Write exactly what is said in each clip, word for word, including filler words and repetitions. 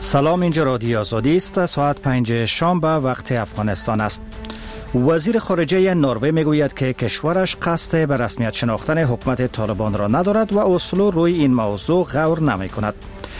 سلام، اینجا رادیو آزادی است. ساعت پنج شام به وقت افغانستان است. وزیر خارجه نروژ میگوید که کشورش قصد به رسمیت شناختن حکومت طالبان را ندارد و اسلو روی این موضوع غور نمی کند.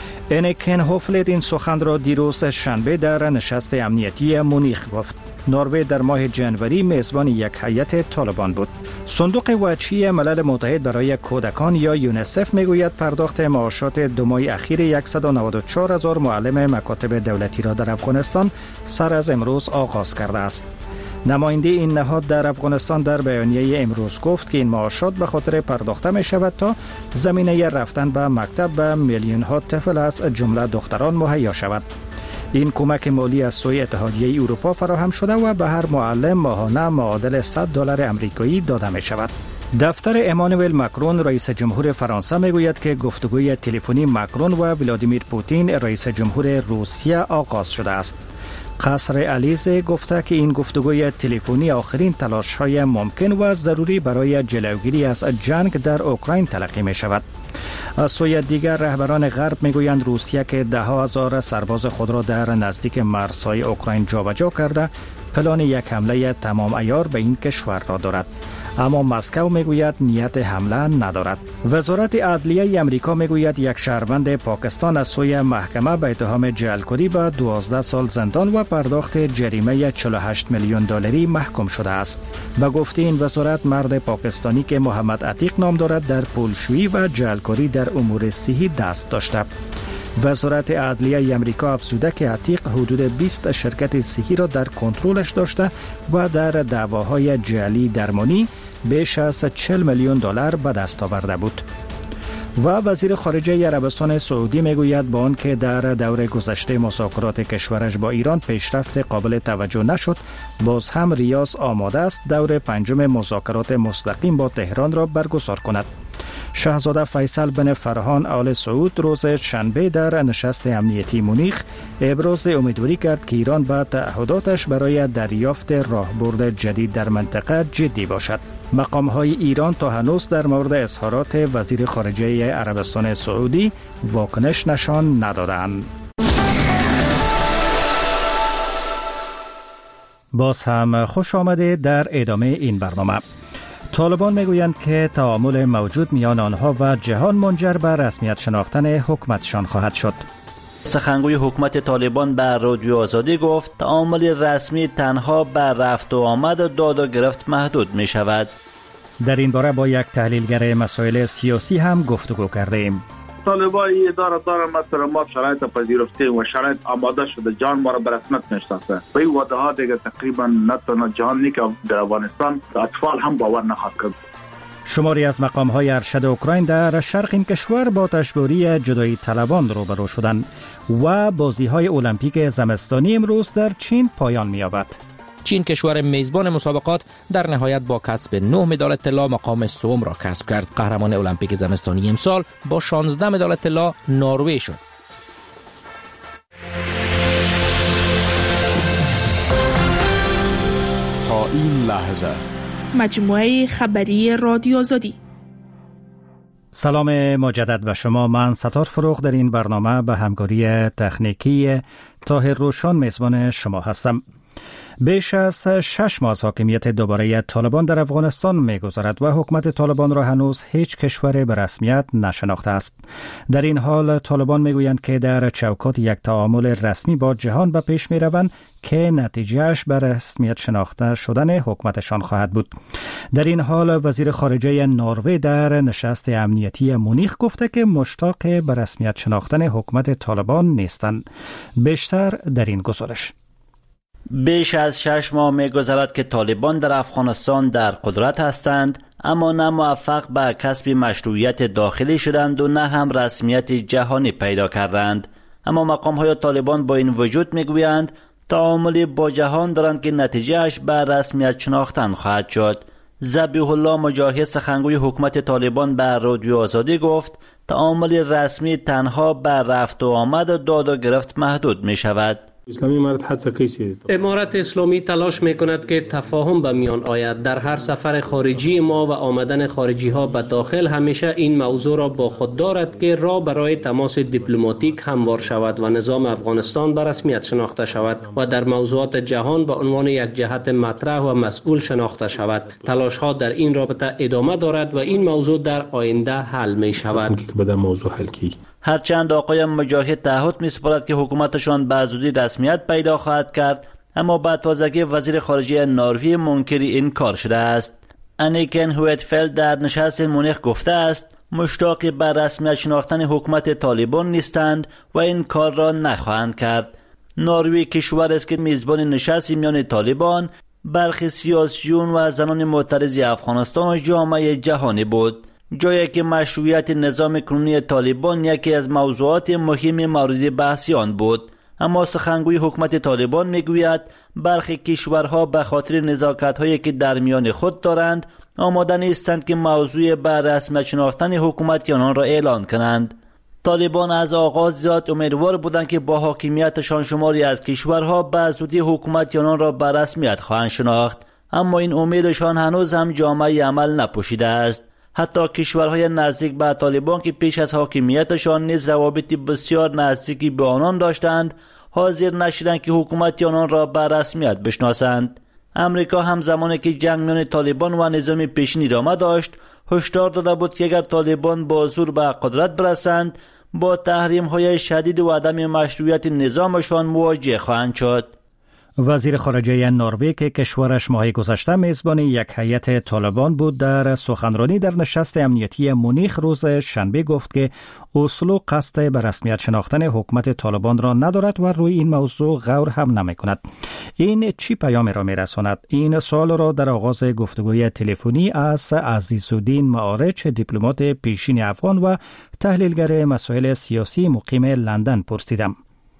انیکن هوفلید این سخن را دیروز شنبه در نشست امنیتی مونیخ گفت. نروژ در ماه جنوری میزبان یک هیئت طالبان بود. صندوق وجهی ملل متحد برای کودکان یا یونیسف میگوید پرداخت معاشات دو ماه اخیر صد و نود و چهار هزار معلم مکاتب دولتی را در افغانستان سر از امروز آغاز کرده است. نماینده این نهاد در افغانستان در بیانیه امروز گفت که این معاشات به خاطر پرداخته می شود تا زمینه رفتن به مکتب به میلیون ها طفل از جمله دختران مهیا شود. این کمک مالی از سوی اتحادیه اروپا فراهم شده و به هر معلم ماهانه معادل صد دلار آمریکایی داده می شود. دفتر امانوئل ماکرون رئیس جمهور فرانسه می گوید که گفتگوی تلفنی ماکرون و ولادیمیر پوتین رئیس جمهور روسیه آغاز شده است. قصر الیزه گفته که این گفتگوی تلفنی آخرین تلاش‌های ممکن و ضروری برای جلوگیری از جنگ در اوکراین تلقی می شود. از سوی دیگر رهبران غرب می گویند روسیه که ده ها هزار سرباز خود را در نزدیک مرزهای اوکراین جابجا کرده پلان یک حمله تمام عیار به این کشور را دارد، اما مسکو میگوید نیت حمله ندارد. وزارت عدلیه امریکا میگوید یک شهروند پاکستان از سوی محکمه به اتهام جعلکاری به دوازده سال زندان و پرداخت جریمه چهل و هشت میلیون دلاری محکوم شده است. به گفته این وزارت مرد پاکستانی که محمد عتیق نام دارد در پولشویی و جعلکاری در امور صحی دست داشته. وزارت عدلیه امریکا افزوده که عتیق حدود بیست شرکت صحی را در کنترلش داشته و در دعواهای جعلی درمانی بیش از چهل میلیون دلار به دست آورده بود. و وزیر خارجه عربستان سعودی میگوید با آنکه در دور گذشته مذاکرات کشورش با ایران پیشرفت قابل توجه نشد، باز هم ریاض آماده است دور پنجم مذاکرات مستقیم با تهران را برگزار کند. شاهزاده فیصل بن فرهان آل سعود روز شنبه در نشست امنیتی مونیخ ابراز امیدواری کرد که ایران به تعهداتش برای دریافت راهبرد جدید در منطقه جدی باشد. مقام‌های ایران تا هنوز در مورد اظهارات وزیر خارجه عربستان سعودی واکنش نشان ندادند. باز هم خوش آمده در ادامه این برنامه. طالبان میگویند که تعامل موجود میان آنها و جهان منجر به رسمیت شناختن حکومتشان خواهد شد. سخنگوی حکومت طالبان به رادیو آزادی گفت تعامل رسمی تنها به رفت و آمد داد و گرفت محدود می شود. در این باره با یک تحلیلگر مسائل سیاسی هم گفتگو کردیم. طالبان اداره دارن مثلا ما شرایط پذیرفته و شرایط آماده شده جان ما را به رسمیت میشناسه. به این وعده ها دیگه تقریبا نه تنها جهان نیست که در افغانستان اطفال هم باور نخواهد کرد. شماری از مقام‌های ارشد اوکراین در شرق این کشور با تشبوری جدایی طلبان روبرو شدند و بازی‌های المپیک زمستانی امروز در چین پایان می‌یابد. چین کشور میزبان مسابقات در نهایت با کسب نه مدال طلا مقام سوم را کسب کرد. قهرمان المپیک زمستانی امسال با شانزده مدال طلا نروژ شد. تا این لحظه مجموعه خبری رادیو آزادی. سلام مجدد به شما. من ستار فروغ در این برنامه به همکاری تکنیکی طاهر روشن میزبان شما هستم. بیش از شش ماه از حاکمیت دوباره طالبان در افغانستان می‌گذرد و حکومت طالبان را هنوز هیچ کشور به رسمیت نشناخته است. در این حال طالبان میگویند که در چوکات یک تعامل رسمی با جهان به پیش می‌روند که نتیجهش به رسمیت شناخته شدن حکومتشان خواهد بود. در این حال وزیر خارجه نروژ در نشست امنیتی مونیخ گفته که مشتاق به رسمیت شناختن حکومت طالبان نیستند. بیشتر در این گزارش. بیش از شش ماه می‌گذرد که طالبان در افغانستان در قدرت هستند، اما نه موفق به کسب مشروعیت داخلی شدند و نه هم رسمیت جهانی پیدا کردند. اما مقام‌های طالبان با این وجود می‌گویند تعاملی با جهان دارند که نتیجهش به رسمیت شناختن خواهد شد. ذبیح الله مجاهد سخنگوی حکومت طالبان به رادیو آزادی گفت تعامل رسمی تنها به رفت و آمد و داد و گرفت محدود می شود. اسلامی امارت حتی کیسی امارت اسلامی تلاش میکند که تفاهم به میان آید. در هر سفر خارجی ما و آمدن خارجی ها به داخل همیشه این موضوع را با خود دارد که راه برای تماس دیپلماتیک هموار شود و نظام افغانستان به رسمیت شناخته شود و در موضوعات جهان به عنوان یک جهت مطرح و مسئول شناخته شود. تلاش ها در این رابطه ادامه دارد و این موضوع در آینده حل می شود. هرچند آقای مجاهد تعهد می سپارد که حکومتشان به زودی رسمیت پیدا خواهد کرد، اما با تازگی وزیر خارجه نروژ منکر این کار شده است. انیکن هویتفلد در نشست مونیخ گفته است مشتاق به رسمیت شناختن حکومت طالبان نیستند و این کار را نخواهند کرد. نروژ کشور است که میزبان نشست میان طالبان، برخی سیاسیون و زنان معترض افغانستان و جامعه جهانی بود، جایی که مشروعیت نظام کنونی طالبان یکی از موضوعات مهم مورد بحث آن بود. اما سخنگوی حکومت طالبان میگوید برخی کشورها به خاطر نزاکت‌هایی که در میان خود دارند آماده نیستند که موضوع به رسمیت شناختن حکومت آنان را اعلان کنند. طالبان از آغاز زیاد امیدوار بودند که با حاکمیتشان شماری از کشورها به زودی حکومت آنان را به رسمیت خواهند شناخت، اما این امیدشان هنوز هم جامعه عمل نپوشیده است. حتی کشورهای نزدیک به طالبان که پیش از حاکمیتشان نیز روابط بسیار نزدیکی به آنان داشتند، حاضر نشدند که حکومت آنان را به رسمیت بشناسند. امریکا هم زمانی که جنگ میان طالبان و نظام پیشین ادامه داشت، هشدار داده بود که اگر طالبان با زور به قدرت برسند، با تحریم‌های شدید و عدم مشروعیت نظامشان مواجه خواهند شد. وزیر خارجه نروژ که کشورش ماه گذشته میزبان یک هیئت طالبان بود، در سخنرانی در نشست امنیتی مونیخ روز شنبه گفت که اسلو قصد به رسمیت شناختن حکومت طالبان را ندارد و روی این موضوع غور هم نمی کند. این چی پیامی را می رساند؟ این سوال را در آغاز گفتگوی تلفنی از عزیزالدین معارچ، دیپلمات پیشین افغان و تحلیلگر مسائل سیاسی مقیم لندن پرسیدم.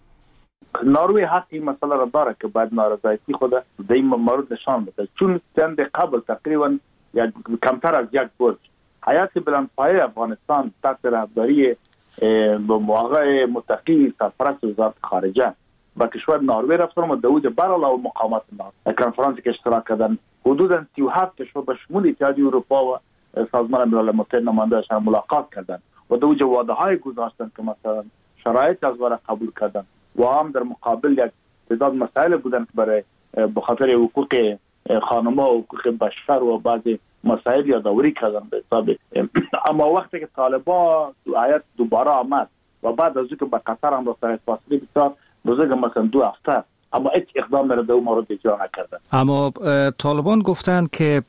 نروژ حق این مسئله را داره که باید نارضایتی خود در این مورد نشان بده، چون چند قبل تقریبا یک کمتر از یک برج هیئت بلندپایه افغانستان تحت رهبری موقع متقی سرپرست وزارت خارجه به کشور نروژ رفتن و داود برعلاوه مقامات کنفرانسی که اشتراک کردن، حدودا سی و هفت کشور به شمول اتحادیه اروپا و سازمان ملل متحد نماینده‌شان ملاقات کردند و دو وعده های گذاشتن که مثلا شرایط از وره قبول کردن و هم در مقابل یک تعداد مسائل بودن که برای بخاطر حقوق خانم‌ها و حقوق بشر و بعضی مسائل یادآوری کردن به حساب. اما وقتی که طالبان هیئت دوباره آمد و بعد از اینکه به قطر هم رسید فاصله بسیار بزرگ مثلا دو هفته، اما هیچ اقدام در دو مورد اجرا نکردن. اما طالبان گفتند که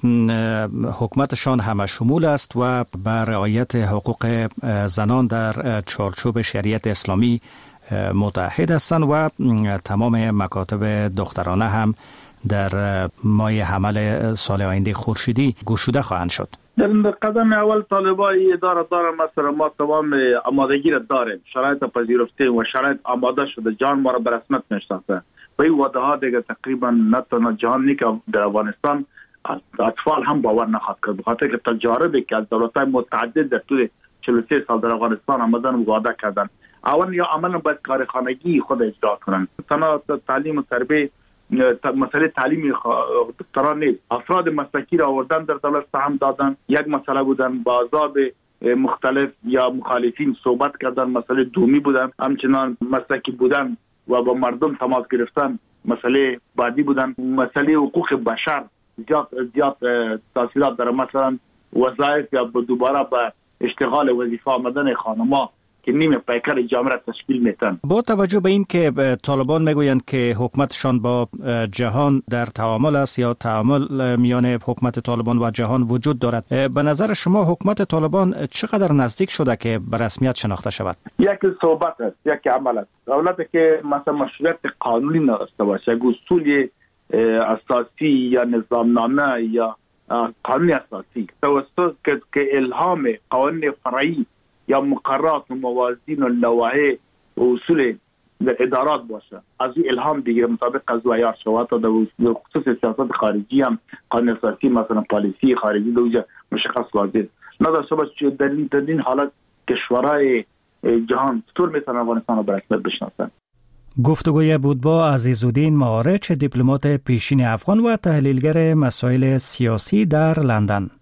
حکومتشان همه شمول است و بر رعایت حقوق زنان در چارچوب شریعت اسلامی متحد هستند و تمام مکاتب دخترانه هم در ماه حمل سال آینده خورشیدی گشوده خواهند شد. در قدم اول طالبان اداره داره، مثلا ما تمام آمادگی را داریم، شرایط پذیرفته و شرایط آماده شده، جان ما را به رسمیت میشناسه و این وعده ها دیگه تقریبا نه تنها جهان نی که در افغانستان اطفال هم باور نخواهد کرد، بخاطر که تجاربی که از دولت‌های متعدد در طول چهل و سه سال در افغانستان آمدن و وعده کردن، اول یا عملا باید کارخانگی خود اجرا کنن. تنها تعلیم و تربیت، مسئله تعلیم دختران نیست، افراد مسلکی را آوردن در دولت سهم دادن، یک مسئله بودن با عذاب مختلف یا مخالفین صحبت کردن، مسئله دومی بودن، همچنان مسلکی بودن و با مردم تماس گرفتن مسئله بعدی بودن، مسئله حقوق بشر زیاد زیاد تاثیرات داره، مثلا وظایف یا دوباره به اشتغال وظیفه آمدن خانم‌ها که نیمه پیکر جامعه را تشکیل میتن. با توجه به این که طالبان میگویند که حکومتشان با جهان در تعامل است یا تعامل میان حکومت طالبان و جهان وجود دارد، به نظر شما حکومت طالبان چقدر نزدیک شده که به رسمیت شناخته شود؟ یک صحبت است، یک عمل است. دولتی که مثلا مشروعیت قانونی نداشته باشه، اصول اساسی یا نظامنامه یا قانون اساسی توسط که الهام قوانین فرعی یا مقررات و موازین و لوایح و اصول ادارات باشه، از این الهام دیگه مطابق از ویار شود تا در خصوص سیاست خارجی هم قانون اساسی مثلا پالیسی خارجی دوجه مشخص واضح نداشته باشه. در این حالت کشورهای جهان چطور میتونن افغانستان رو به رسمیت بشناسن؟ گفتگوی بود با عزیزالدین معارچ، دیپلمات پیشین افغان و تحلیلگر مسائل سیاسی در لندن.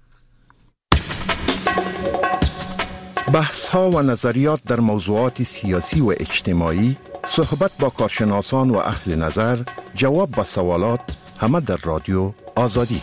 بحث ها و نظریات در موضوعات سیاسی و اجتماعی، صحبت با کارشناسان و اهل نظر، جواب به سوالات، همه در رادیو آزادی.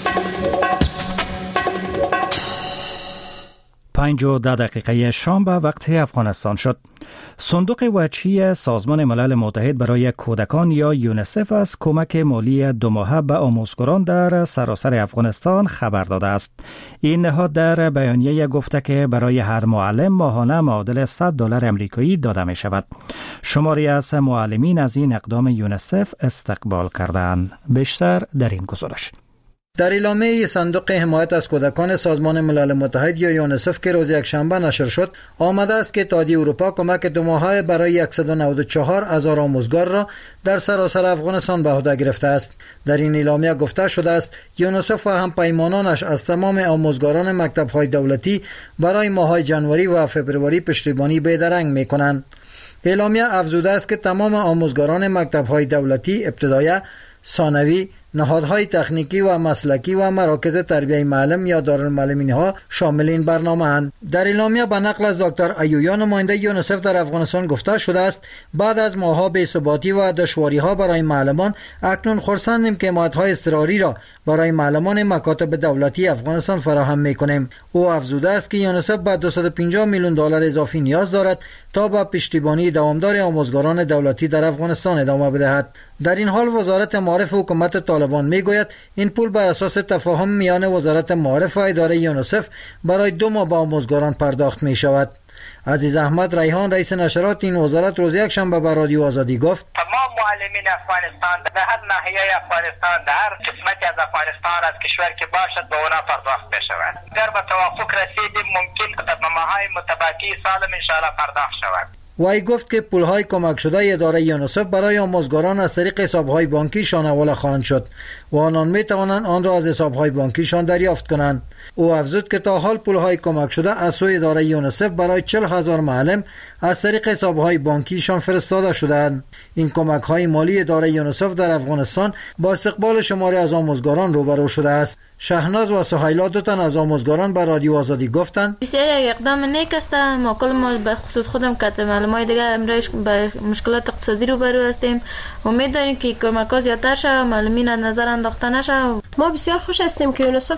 پنج و ده دقیقه شام به وقت افغانستان شد. صندوق وچی سازمان ملل متحد برای کودکان یا یونسف از کمک مالی دو ماهه به آموزگاران در سراسر افغانستان خبر داده است. این نهاد در بیانیه گفته که برای هر معلم ماهانه معادل صد دلار امریکایی داده می شود. شماری از معلمین از این اقدام یونسف استقبال کردند. بیشتر در این گزارش. در اعلامیه صندوق حمایت از کودکان سازمان ملل متحد یا یونسف که روز یکشنبه نشر شد، آمده است که اتحادیه اروپا کمک دو ماهه برای صد و نود و چهار هزار آموزگار را در سراسر افغانستان به عهده گرفته است. در این اعلامیه گفته شده است یونسف و همپیمانانش از تمام آموزگاران مکتب‌های دولتی برای ماه‌های جنوری و فوریه پشتیبانی بیدرنگ می‌کنند. اعلامیه افزوده است که تمام آموزگاران مکتب‌های دولتی ابتدایی، ثانوی، نهادهای تکنیکی و مسلکی و مراکز تربیه معلم یا دارالمعلمین ها شامل این برنامه اند. در اعلامیه به نقل از دکتر ایویا نماینده یونسف در افغانستان گفته شده است بعد از ماه‌ها بی‌ثباتی و دشواری‌ها برای معلمان، اکنون خرسندیم که حمایت‌های اضطراری را برای معلمان مکاتب دولتی افغانستان فراهم می‌کنیم. او افزوده است که یونسف به دویست و پنجاه میلیون دلار اضافی نیاز دارد تا به پشتیبانی دوامدار آموزگاران دولتی در افغانستان ادامه بدهد. در این حال وزارت معارف حکومت طالبان میگوید این پول بر اساس تفاهم میان وزارت معارف و اداره یونسف برای دو ماه به آموزگاران پرداخت می شود. عزیز احمد ریحان رئیس نشرات این وزارت روز یکشنبه به رادیو آزادی گفت تمام معلمین افغانستان در هر ناحیه افغانستان در هر قسمتی از افغانستان از کشور که باشد به اونا پرداخت بشود. اگر به توافق رسیدیم ممکن در ماه‌های متبقی سال ان شاء الله پرداخت شود. وی گفت که پولهای کمک شده اداره یونسف برای آموزگاران از طریق حسابهای بانکیشان حواله خواهند شد و آنان می توانند آن را از حسابهای بانکیشان دریافت کنند. او افزود که تا حال پولهای کمک شده از سوی اداره یونسف برای چهل هزار معلم از طریق حسابهای بانکیشان فرستاده شده‌اند. این کمک‌های مالی اداره یونسف در افغانستان با استقبال شماری از آموزگاران روبرو شده است. شهناز و سهیلا دو تن از آموزگاران به رادیو آزادی گفتند بسیار اقدام نیک است. ما کل ما به خصوص خودم که معلومات دیگر امروز به مشکلات اقتصادی روبرو هستیم. امید داریم که کمک‌ها زیادتر شود، معلمین از نظر انداخته نشود. ما بسیار خوش هستیم که یونسف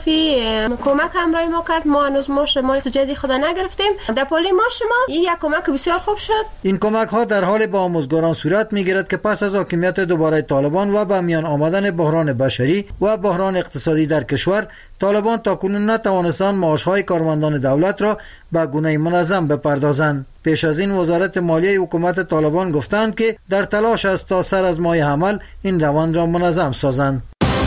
کمک همراهی ما کرد. ما هنوز ماش ما تو جدی خدا نگرفتیم. در پولی ماش ما این یک کمک بسیار خوب شد. این کمک ها در حال با آموزگاران صورت میگیرد که پس از حاکمیت دوباره طالبان و به میان آمدن بحران بشری و بحران اقتصادی در کشور، طالبان تاکنون نتوانستند معاشهای کارمندان دولت را به گونه منظم بپردازند. پیش از این وزارت مالیه حکومت طالبان گفتند که در تلاش است تا سر از ماه حمل این روند را منظم سازند.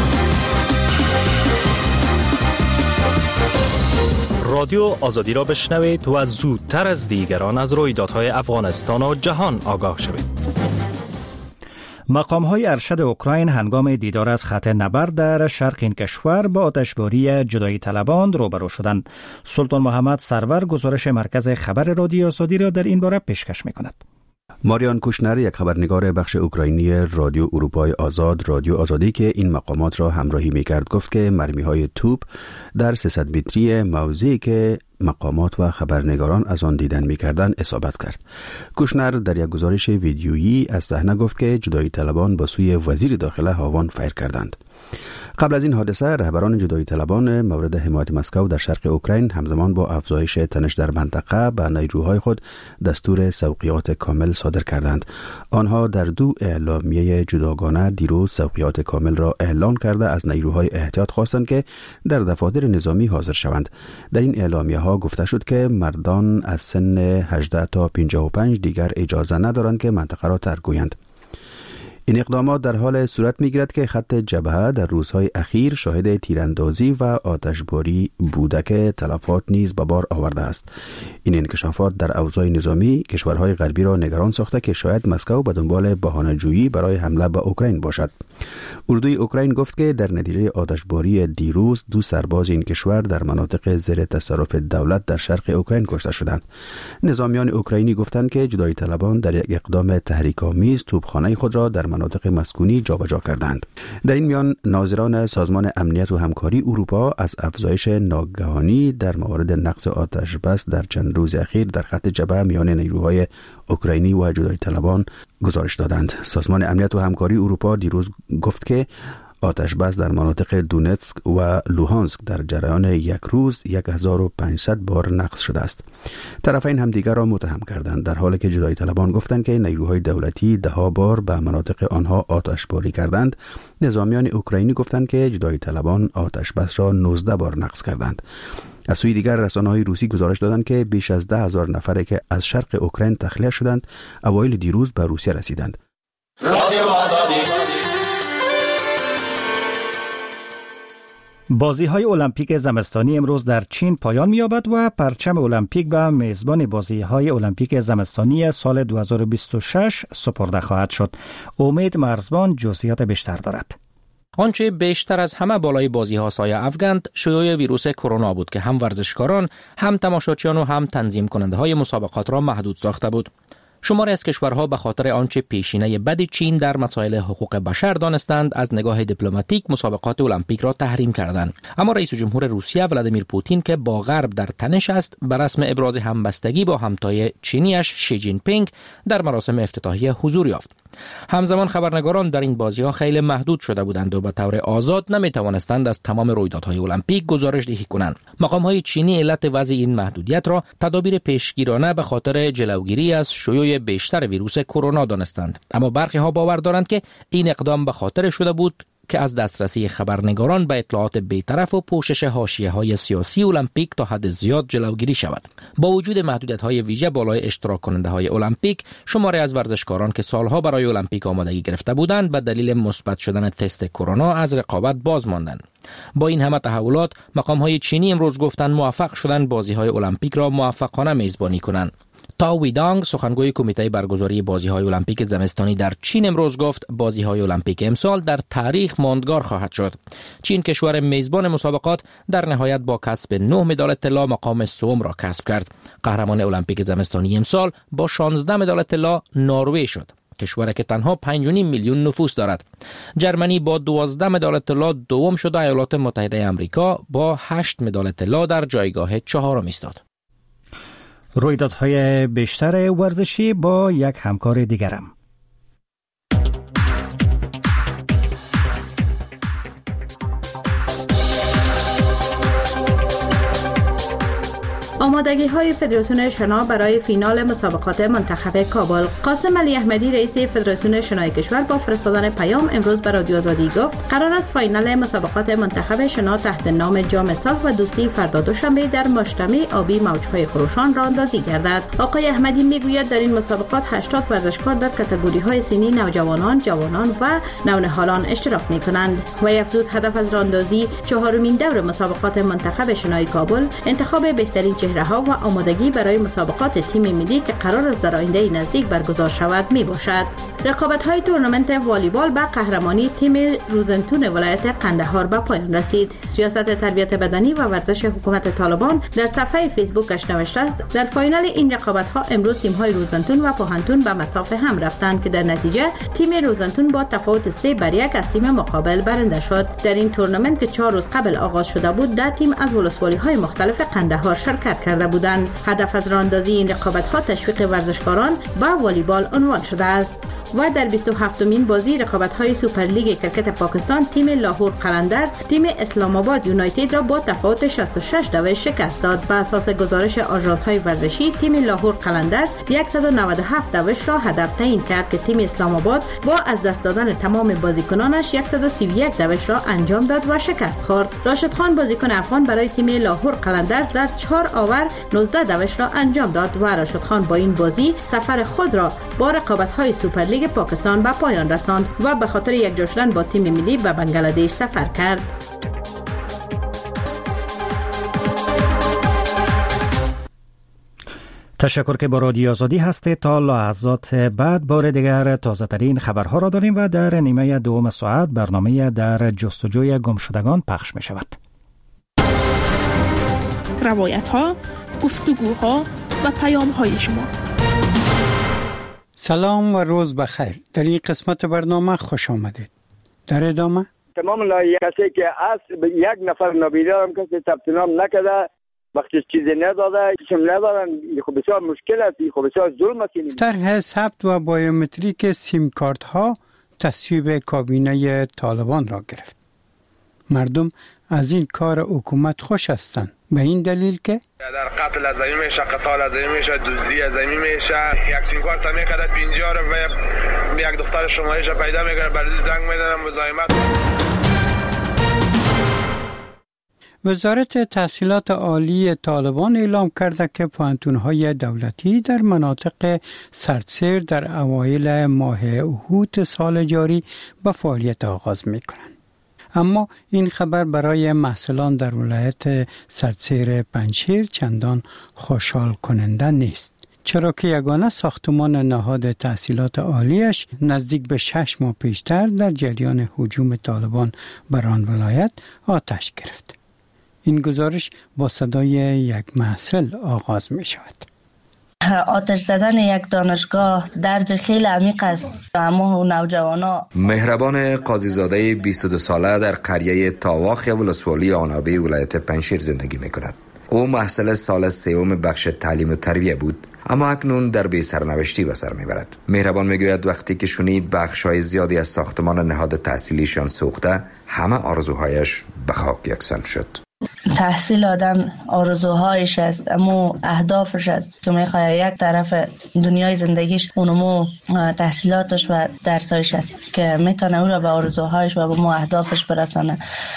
رادیو آزادی را بشنوید و زودتر از دیگران از رویدادهای افغانستان و جهان آگاه شوید. مقام‌های ارشد اوکراین هنگام دیدار از خط نبرد در شرق این کشور با آتشباری جدایی طلبان روبرو شدند. سلطان محمد سرور گزارش مرکز خبر رادیو آزادی را در این باره پیشکش می‌کند. ماریان کوشنر، یک خبرنگار بخش اوکراینی رادیو اروپای آزاد رادیو آزادی که این مقامات را همراهی می‌کرد، گفت که مرمی‌های توپ در سیصد متری موضعی که مقامات و خبرنگاران از آن دیدن می‌کردند اصابت کرد. کوشنر در یک گزارش ویدیویی از صحنه گفت که جدایی طلبان با سوی وزیر داخله هاوان فایر کردند. قبل از این حادثه رهبران جدایی طلبان مورد حمایت مسکو در شرق اوکراین همزمان با افزایش تنش در منطقه به نیروهای خود دستور سوقیات کامل صادر کردند. آنها در دو اعلامیه جداگانه دیروز سوقیات کامل را اعلان کرده از نیروهای احتیاط خواستند که در دفاتر نظامی حاضر شوند. در این اعلامیه ها گفته شد که مردان از سن هجده تا پنجاه و پنج دیگر اجازه ندارند که منطقه را ترک گویند. این اقدامات در حال صورت می‌گیرد که خط جبهه در روزهای اخیر شاهد تیراندازی و آتشباری بوده که تلفات نیز به بار آورده است. این انکشافات در اوضاع نظامی کشورهای غربی را نگران ساخته که شاید مسکو به دنبال بهانه‌جویی برای حمله به اوکراین باشد. اردوی اوکراین گفت که در نتیجه آتشباری دیروز دو سرباز این کشور در مناطق زیر تصرف دولت در شرق اوکراین کشته شدند. نظامیان اوکراینی گفتند که جدایی طلبان در یک اقدام تحریک‌آمیز توپخانه خود را در مناطق مسکونی جابجا کردند. در این میان ناظران سازمان امنیت و همکاری اروپا از افزایش ناگهانی در موارد نقض آتش بس در چند روز اخیر در خط جبهه میان نیروهای اوکراینی و جدایی طلبان گزارش دادند. سازمان امنیت و همکاری اروپا دیروز گفت که آتش بس در مناطق دونتسک و لوهانسک در جریان یک روز هزار و پانصد بار نقض شده است. طرفین همدیگر را متهم کردند، در حالی که جدایی طلبان گفتند که نیروهای دولتی ده ها بار به مناطق آنها آتشباری کردند. نظامیان اوکراینی گفتند که جدایی طلبان آتش بس را نوزده بار نقض کردند. از سوی دیگر رسانه‌های روسی گزارش دادند که بیش از ده هزار نفره که از شرق اوکراین تخلیه شدند اوایل دیروز به روسیه رسیدند. بازی‌های المپیک زمستانی امروز در چین پایان می‌یابد و پرچم المپیک به میزبان بازی‌های المپیک زمستانی سال دو هزار و بیست و شش سپرده خواهد شد. امید مرزبان جزئیات بیشتر دارد. آنچه بیشتر از همه بالای بازی‌ها سایه افکند شیوع ویروس کرونا بود که هم ورزشکاران، هم تماشاچیان و هم تنظیم کننده‌های مسابقات را محدود ساخته بود. شماری از کشورها به خاطر آنچه پیشینه بد چین در مسائل حقوق بشر دانستند از نگاه دیپلماتیک مسابقات المپیک را تحریم کردند. اما رئیس جمهور روسیه ولادیمیر پوتین که با غرب در تنش است به رسم ابراز همبستگی با همتای چینیش شی جین پینگ در مراسم افتتاحیه حضور یافت. همزمان خبرنگاران در این بازی‌ها خیلی محدود شده بودند و به طور آزاد نمی‌توانستند از تمام رویدادهای المپیک گزارش دهی کنند. مقام‌های چینی علت وضع این محدودیت را تدابیر پیشگیرانه به خاطر جلوگیری از شیوع بیشتر ویروس کرونا دانستند. اما برخی‌ها باور دارند که این اقدام به خاطر شده بود که از دسترسی خبرنگاران به اطلاعات بی‌طرف و پوشش حاشیه‌های سیاسی المپیک تا حد زیاد جلوگیری شود. با وجود محدودیت‌های ویژه بالای اشتراک کننده‌های المپیک، شماری از ورزشکاران که سالها برای المپیک آمادگی گرفته بودند به دلیل مثبت شدن تست کرونا از رقابت باز ماندند. با این همه تحولات، مقام‌های چینی امروز گفتند موفق شدند بازی‌های المپیک را موفقانه میزبانی کنند. تاو ویدانگ سخنگوی کمیته برگزاری بازی‌های المپیک زمستانی در چین امروز گفت بازی‌های المپیک امسال در تاریخ ماندگار خواهد شد. چین کشور میزبان مسابقات در نهایت با کسب نه مدال طلا مقام سوم را کسب کرد. قهرمان المپیک زمستانی امسال با شانزده مدال طلا نروژ شد، کشوری که تنها پنج و نیم میلیون نفوس دارد. جرمنی با دوازده مدال طلا دوم شد و ایالات متحده آمریکا با هشت مدال طلا در جایگاه چهارم ایستاد. رویدادهای بیشتر ورزشی با یک همکار دیگرم. آمادگی های فدراسیون شنا برای فینال مسابقات منتخب کابل. قاسم علی احمدی رئیس فدراسیون شنای کشور با فرستادن پیام امروز به رادیو آزادی گفت قرار است فینال مسابقات منتخب شنا تحت نام جام صلح و دوستی فردا دوشنبه در مجتمع آبی موجهای خروشان راه اندازی گردد. آقای احمدی میگوید در این مسابقات هشتاد ورزشکار در کاتگوری های سنی نوجوانان، جوانان و نونهالان اشتراک میکنند. و افزود هدف از راهاندازی چهارمین دور مسابقات منتخب شنای کابل انتخاب بهترین چهره‌ها و آمادگی برای مسابقات تیم ملی که قرار است در آینده نزدیک برگزار شود می باشد. رقابت‌های تورنمنت والیبال به قهرمانی تیم روزنتون ولایت قندهار به پایان رسید. ریاست تربیت بدنی و ورزش حکومت طالبان در صفحه فیسبوکش نوشته است در فینال این رقابت‌ها امروز تیم‌های روزنتون و پوهنتون به مسافه هم رفتند که در نتیجه تیم روزنتون با تفاوت سه بر یک از تیم مقابل برنده شد. در این تورنمنت که چهار روز قبل آغاز شده بود، ده تیم از ولسوالی‌های مختلف قندهار شرکت کرده بودند. هدف از راهاندازی این رقابت‌ها تشویق ورزشکاران به والیبال عنوان شده است. و در بیست و هفتمین بازی رقابت‌های سوپرلیگ کرکت پاکستان تیم لاهور قلندرز تیم اسلام آباد یونایتد را با تفاوت شصت و شش دو شکست داد. بر اساس گزارش آژانس‌های ورزشی تیم لاهور قلندرز صد و نود و هفت دوش را هدف تعیین کرد که تیم اسلام آباد با از دست دادن تمام بازیکنانش صد و سی و یک دوش را انجام داد و شکست خورد. راشد خان بازیکن افغان برای تیم لاهور قلندرز در چهار آور نوزده دوش را انجام داد و راشد خان با این بازی سفر خود را با رقابت‌های سوپرلیگ لیگ پاکستان به پایان رساند و به خاطر یکجا شدن با تیم ملی به بنگلادش سفر کرد. تشکر که با رادیو آزادی هستید. تا لحظات بعد بار دیگر تازه ترین خبرها را داریم و در نیمه دوم ساعت برنامه در جستجوی گمشدگان پخش می شود. روایت ها، گفتگوها و پیام های شما. سلام و روز بخیر. در این قسمت برنامه خوش آمدید. در ادامه تمام کسی که از یک نفر نابیدارم کسی ثبت نام نکرده، وقتی چیزی نداده، چیزی ندارن، خب بسیار مشکل است، خب بسیار ظلم است. طرح ثبت و بایومتریک سیم کارت ها تصویب کابینه طالبان را گرفت. مردم از این کار حکومت خوش هستند به این دلیل که در قتل از زمین میشه، قتال از زمین میشه، دزدی از زمین میشه. یک سیم کارت میکرد پنجاه رو و یک دختر شمارش پیدا میکنه، برای زنگ میدن مزاحمت. وزارت تحصیلات عالی طالبان اعلام کرده که پوهنتون‌های دولتی در مناطق سردسیر در اوایل ماه اوت سال جاری به فعالیت آغاز می‌کنند. اما این خبر برای محصلان در ولایت سردسیر پنجشیر چندان خوشحال کننده نیست، چرا که یگانه ساختمان نهاد تحصیلات عالیش نزدیک به شش ماه پیشتر در جریان هجوم طالبان بر آن ولایت آتش گرفت. این گزارش با صدای یک محصل آغاز می شود. آتش زدن یک دانشگاه درد خیلی عمیق است. اما نوجوانا. مهربان قاضی زاده بیست و دو ساله در قریه تاواخ ولسوالی آنابی ولایت پنجشیر زندگی می کند. او محصل سال سوم بخش تعلیم و تربیه بود، اما اکنون در بی سرنوشتی به سر میبرد. مهربان میگوید وقتی که شنید بخش‌های زیادی از ساختمان نهاد تحصیلیشان سوخته، همه آرزوهایش به خاک یکسان شد. تحصیل آدم آرزوهایش است، اما اهدافش است که میخواد یک طرف دنیای زندگیش اونمو تحصیلاتش و درسایش است که میتونه او را به آرزوهایش و به مو اهدافش برسانه.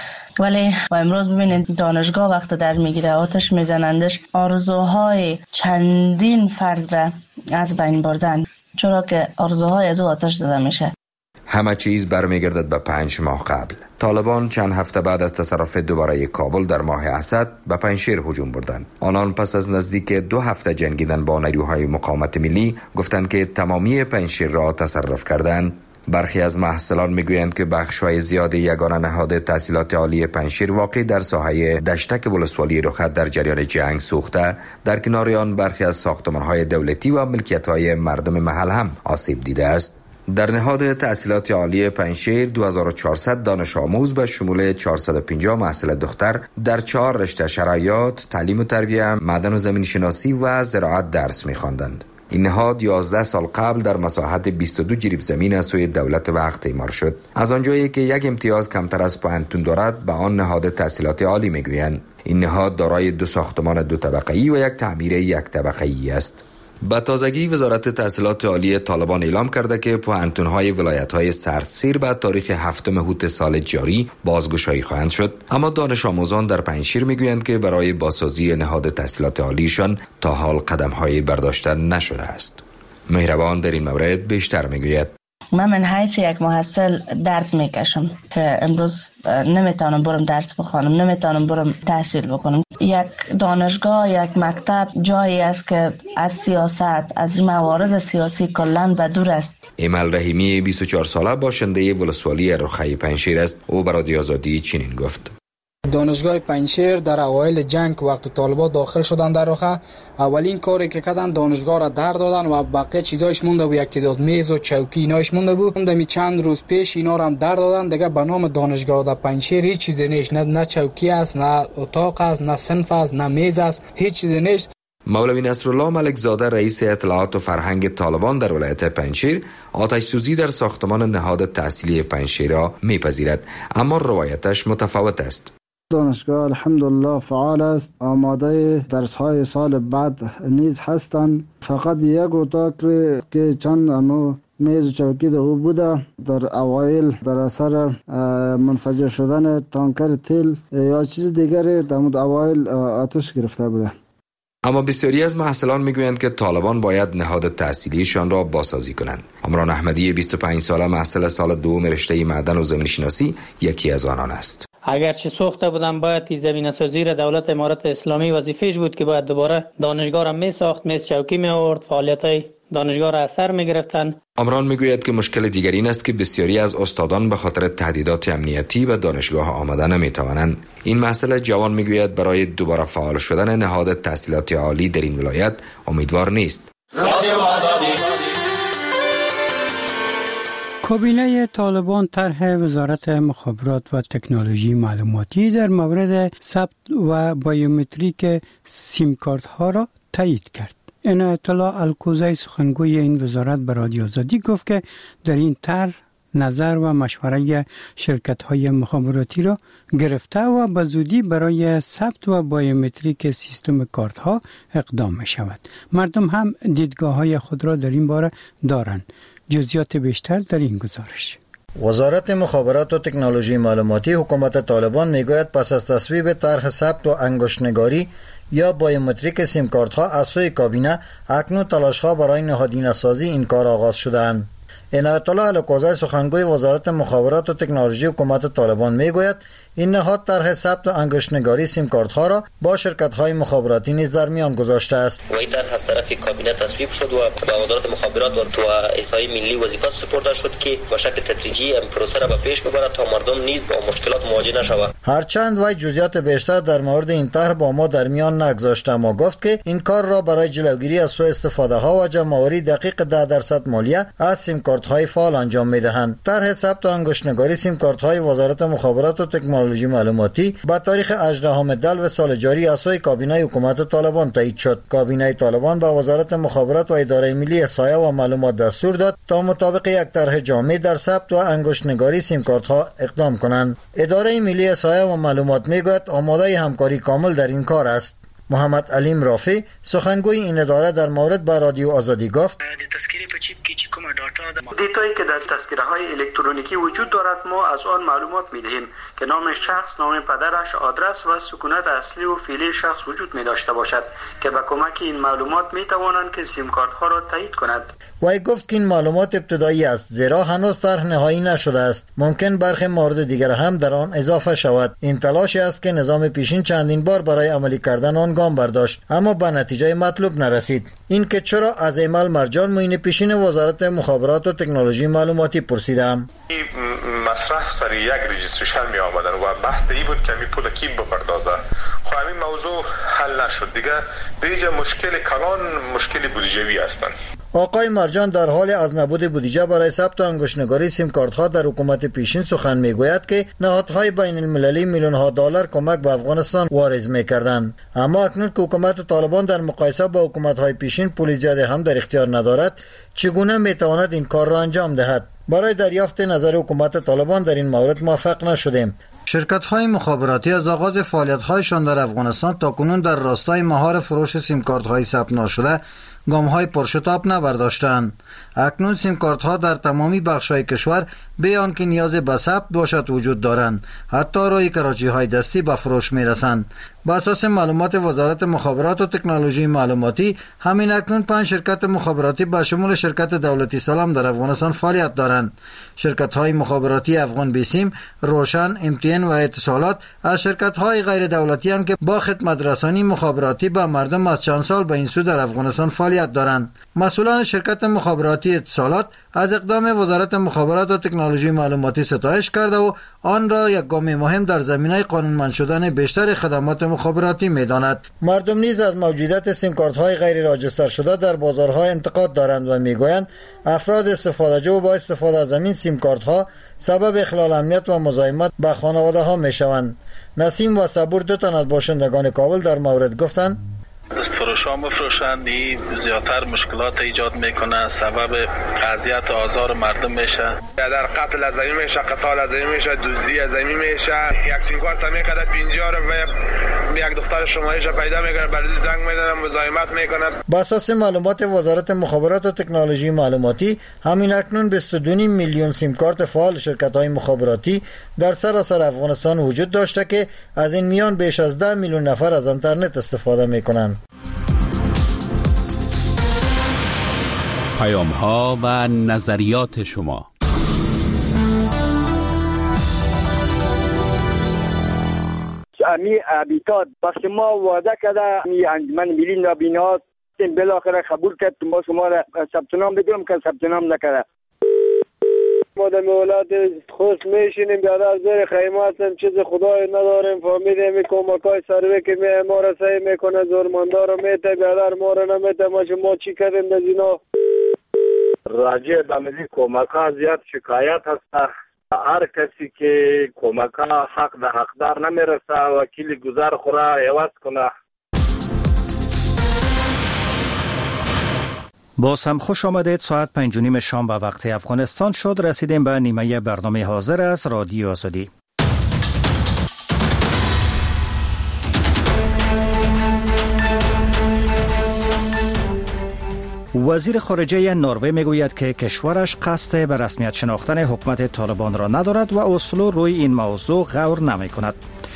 ولی با امروز ببینید دانشگاه وقت در میگیره، آتش میزنندش، آرزوهای چندین فرد را از بین بردن، چرا که آرزوهای از او آتش زده میشه. همه چیز برمیگردد به پنج ماه قبل. طالبان چند هفته بعد از تصرف دوباره کابل در ماه اسد به پنجشیر هجوم بردند. آنان پس از نزدیک دو هفته جنگیدن با نیروهای مقاومت ملی گفتند که تمامی پنجشیر را تصرف کردند. برخی از محصلان میگویند که بخش‌های زیاد یگانه نهاد تحصیلات عالی پنجشیر واقع در ساحه دشتک ولسوالی رخت در جریان جنگ سوخته، در کنار آن برخی از ساختمان‌های دولتی و ملکیت‌های مردم محل هم آسیب دیده است. در نهاد تحصیلات عالی پنجشیر دو هزار و چهارصد دانش آموز به شمول چهارصد و پنجاه محصل دختر در چهار رشته شرایط، تعلیم و تربیه، معدن و زمین شناسی و زراعت درس می‌خواندند. این نهاد یازده سال قبل در مساحت بیست و دو جریب زمین از سوی دولت وقت اعمار شد. از آنجایی که یک امتیاز کمتر از پوهنتون دارد، به آن نهاد تحصیلات عالی میگویند. این نهاد دارای دو ساختمان دو طبقه‌ای و یک تعمیر یک طبقه‌ای است. با تازگی وزارت تحصیلات عالی طالبان اعلام کرده که پوهنتون‌های ولایت‌های سردسیر بعد تاریخ هفتم اوت سال جاری بازگشایی خواهند شد، اما دانش آموزان در پنجشیر میگویند که برای بازسازی نهاد تحصیلات عالیشان تا حال قدم‌هایی برداشته نشده است. مهربان در این مورد بیشتر میگوید: من من حیث یک محصل درد میکشم که امروز نمیتونم برم درس بخوانم، نمیتونم برم تحصیل بکنم. یک دانشگاه، یک مکتب جایی است که از سیاست، از موارد سیاسی کلن و دور است. ایمل رحیمی بیست و چهار ساله باشنده ولسوالی رخی پنجشیر است. او برای رادیو آزادی چنین گفت: دانشگاه پنجشیر در اوایل جنگ وقت طالبان داخل شدن در رخه، اولین کاری که کردن دانشگاه را در دادن و بقیه چیزایش مونده بود، یک تعداد میز و چوکی اینایش مونده بود. اندمی چند روز پیش اینا را هم در دادن. دیگه به نام دانشگاه در پنجشیر هیچ چیزی نیست، نه نه چوکی است، نه اتاق است، نه صنف است، نه میز است، هیچ چیزی نیست. مولوی نصرالله ملک زاده رئیس اطلاعات و فرهنگ طالبان در ولایت پنجشیر آتش سوزی در ساختمان نهاد تحصیلی پنجشیر را میپذیرد، اما روایتش متفاوت است. دانشگاه الحمدلله فعال است، آماده درس های سال بعد نیز هستند. فقط یک اتاق که چند انو میز و چوکی در او بوده، در اوایل در اثر منفجر شدن تانکر تیل یا چیز دیگری در مورد اوایل آتش گرفته بوده. اما بسیاری از محصلان میگویند که طالبان باید نهاد تحصیلیشان را بازسازی کنند. عمران احمدی بیست و پنج ساله محصل سال دوم رشته معدن و زمین شناسی یکی از آنان است. اگرچه سوخته بودم باید این زمین سازی را دولت امارات اسلامی وظیفه‌اش بود که باید دوباره دانشگاه را می ساخت، میز چوکی می آورد، فعالیت‌های دانشگاه را اثر می گرفتن. عمران میگوید که مشکل دیگر این است که بسیاری از استادان به خاطر تهدیدات امنیتی به دانشگاه آمده نمیتوانند. این مسئله جوان میگوید برای دوباره فعال شدن نهاد تحصیلات عالی در این ولایت امیدوار نیست. کابینه طالبان طرح وزارت مخابرات و تکنولوژی معلوماتی در مورد ثبت و بایومتریک سیم کارت ها را تایید کرد. عنایت الله الکوزی سخنگوی این وزارت به رادیو آزادی گفت که در این طرح نظر و مشوره شرکت های مخابراتی را گرفته و به زودی برای ثبت و بایومتریک سیستم کارت ها اقدام می شود. مردم هم دیدگاه های خود را در این باره دارند. جزئیات بیشتر در این گزارش. وزارت مخابرات و تکنولوژی معلوماتی حکومت طالبان میگوید پس از تصویب طرح ثبت و انگشت‌نگاری یا بایومتریک سیم کارت ها از سوی کابینه اکنون تلاش ها برای نهادینه سازی این کار آغاز شده‌اند. عنایت الله الکوزی سخنگوی وزارت مخابرات و تکنولوژی حکومت طالبان میگوید این نهاد طرح ثبت و انگشت‌نگاری سیم کارت ها را با شرکت های مخابراتی نیز در میان گذاشته است. و این طرح از طرف کابینه تصویب شد و به وزارت مخابرات و احصای ملی وظیفه سپرده شد که با شکل تدریجی این پروسه را به پیش ببرد تا مردم نیز با مشکلات مواجه نشود. هرچند وی جزئیات بیشتر در مورد این طرح با ما در میان نگذاشت، اما گفت که این کار را برای جلوگیری از سوء استفاده ها و جمع‌آوری دقیق ده درصد مالیه از سیم کارت های فعال انجام میدهند. طرح ثبت و انگشت‌نگاری سیم کارت های وزارت مخابرات و تکنولوژی معلوماتی با تاریخ هجدهم دلو سال جاری از سوی کابینه حکومت طالبان تایید شد. کابینه طالبان به وزارت مخابرات و اداره ملی احصایه و معلومات دستور داد تا مطابق یک طرح جامع در ثبت و انگشت‌نگاری سیم کارت ها اقدام کنند. اداره ملی احصایه و معلومات میگوید آماده همکاری کامل در این کار است. محمد علیم رافی سخنگوی این اداره در مورد با رادیو آزادی گفت تذکره په چیپ کې چې کومه ډاټا دیتایی که در تذکره های الکترونیکی وجود دارد ما از آن معلومات میدهیم که نام شخص، نام پدرش، آدرس و سکونت اصلی و فعلی شخص وجود می داشته باشد که با کمک این معلومات می توانند که سیم کارت ها را تایید کند. وی گفت که این معلومات ابتدایی است زیرا هنوز طرح نهایی نشده است. ممکن برخی موارد دیگر هم در آن اضافه شود. این تلاشی است که نظام پیشین چندین بار برای عملی کردن آن گام برداشت اما به نتیجه مطلوب نرسید. این که چرا از ایمال مرجان معین پیشین وزارت مخابرات و تکنولوژی معلوماتی پرسیدم. این مصرف سر یک رجیستریشن می آمدن و بحث ای بود که می پول کی بپردازه. خب همین موضوع حل نشد دیگه. دیگه مشکل کلان مشکل بودجه‌ای هستند. آقای مرجان در حال از نبود بودجه برای ثبت و انگشت‌نگاری سیم کارت ها در حکومت پیشین سخن میگوید که نهادهای بین المللی میلیون ها دلار کمک به افغانستان واریز میکردند، اما اکنون که حکومت طالبان در مقایسه با حکومت های پیشین پول زیادی هم در اختیار ندارد، چگونه میتواند این کار را انجام دهد؟ برای دریافت نظر حکومت طالبان در این مورد موفق نشدیم. شرکت های مخابراتی از آغاز فعالیت هایشان در افغانستان تا کنون در راستای مهار فروش سیم کارت های ثبت نشده گام های پرشتاب نبرداشتند. اکنون سیم کارت ها در تمامی بخش های کشور به آنکه نیاز به ثبت باشد وجود دارند. حتی روی کراچی های دستی به فروش می رسند. بر اساس معلومات وزارت مخابرات و تکنولوژی معلوماتی، همین اکنون پنج شرکت مخابراتی با شمول شرکت دولتی سلام در افغانستان فعالیت دارند. شرکت های مخابراتی افغان بیسیم، روشن، ام تی ان و اتصالات از شرکت های غیر دولتی هستند که با خدمت رسانی مخابراتی به مردم از چند سال به این سو در افغانستان فعالیت دارند. مسئولان شرکت مخابراتی اتصالات از اقدام وزارت مخابرات و تکنولوژی معلوماتی ستایش کرده و آن را یک گام مهم در زمینه قانونمند شدن بیشتر خدمات مخابراتی می‌داند. مردم نیز از موجودیت سیم کارت های غیر راجستر شده در بازارها انتقاد دارند و میگویند افراد استفاده جو با استفاده از این سیم کارت ها سبب اخلال امنیت و مزاحمت به خانواده ها میشوند. نسیم و صبور دو تن از باشندگان کابل در مورد گفتند دست فروش ها مفروشند، زیادتر مشکلات ایجاد میکنه، سبب اذیت و آزار مردم میشه. در قتل از زمین میشه، قتال از زمین میشه، دزدی از زمین میشه. یک سیم کارت میکرد پنجاه رو و یک دختر شمایش پیدا میکنه، برای زنگ میدن، مزاحمت میکنه. با اساس معلومات وزارت مخابرات و تکنولوژی معلوماتی، همین اکنون بیست و دو میلیون سیم کارت فعال شرکت های مخابراتی در سراسر افغانستان وجود داشته که از این میان بیش از ده میلیون نفر از اینترنت استفاده میکنند. پیام ها و نظریات شما. امی ابیتاد بخش ما وعده کرده می انجمن ملی نابینا بالاخره قبول کرد ما شما را ثبت نام بگیرم که ثبت نام نکرده. ما در مولات خوش میشینیم بیادر زیر خیمه هستیم چیز خدای نداریم فهمیدیم کمکای سروی که می ما را سعی میکنه زورمندار رو میته بیادر ما را نمیته ما شما چی کردیم در اینا راجع به ملی کمکا زیاد شکایت هست. هر کسی که کمکا حق به حقدار نمیرسه وکیل گذار خورا عوض کنه. باز هم خوش آمدید. ساعت پنج و نیم شام و وقت افغانستان شد. رسیدیم به نیمه برنامه حاضر از رادیو آزادی. وزیر خارجه نروژ میگوید که کشورش قصد به رسمیت شناختن حکومت طالبان را ندارد و اسلو روی این موضوع غور نمی کند.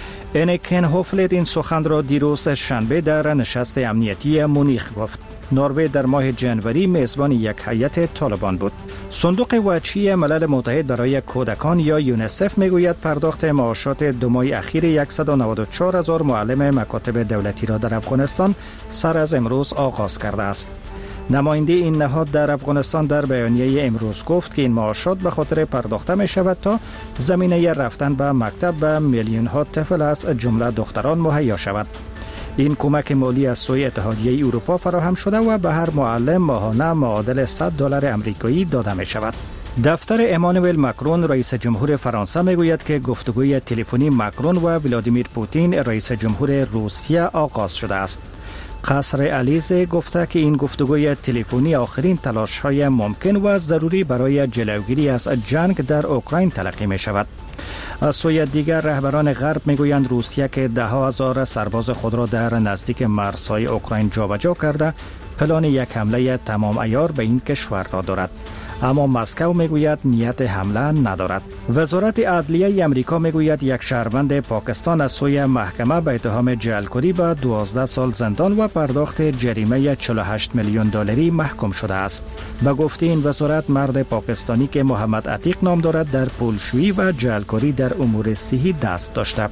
انیکن هوفلید این سخن را دیروز شنبه در نشست امنیتی مونیخ گفت. نروژ در ماه جنوری میزبان یک هیئت طالبان بود. صندوق وجهی ملل متحد برای کودکان یا یونیسف میگوید پرداخت معاشات دو ماه اخیر صد و نود و چهار هزار معلم مکاتب دولتی را در افغانستان سر از امروز آغاز کرده است. نماینده این نهاد در افغانستان در بیانیه امروز گفت که این معاشات به خاطر پرداخته می شود تا زمینه رفتن به مکتب به میلیون ها طفل از جمله دختران مهیا شود. این کمک مالی از سوی اتحادیه اروپا فراهم شده و به هر معلم ماهانه معادل صد دلار آمریکایی داده می شود. دفتر امانوئل ماکرون رئیس جمهور فرانسه می گوید که گفتگوی تلفنی ماکرون و ولادیمیر پوتین رئیس جمهور روسیه آغاز شده است. قصر الیزه گفته که این گفتگوی تلفنی آخرین تلاش‌های ممکن و ضروری برای جلوگیری از جنگ در اوکراین تلقی می شود. از سوی دیگر رهبران غرب می گویند روسیه که ده ها هزار سرباز خود را در نزدیک مرزهای اوکراین جابجا کرده پلان یک حمله تمام عیار به این کشور را دارد. اما مسکو میگوید نیت حمله ندارد. وزارت عدلیه امریکا میگوید یک شهروند پاکستان از سوی محکمه به اتهام جعلکاری به دوازده سال زندان و پرداخت جریمه چهل و هشت میلیون دلاری محکوم شده است. به گفته این وزارت مرد پاکستانی که محمد عتیق نام دارد در پولشویی و جعلکاری در امور صحی دست داشته.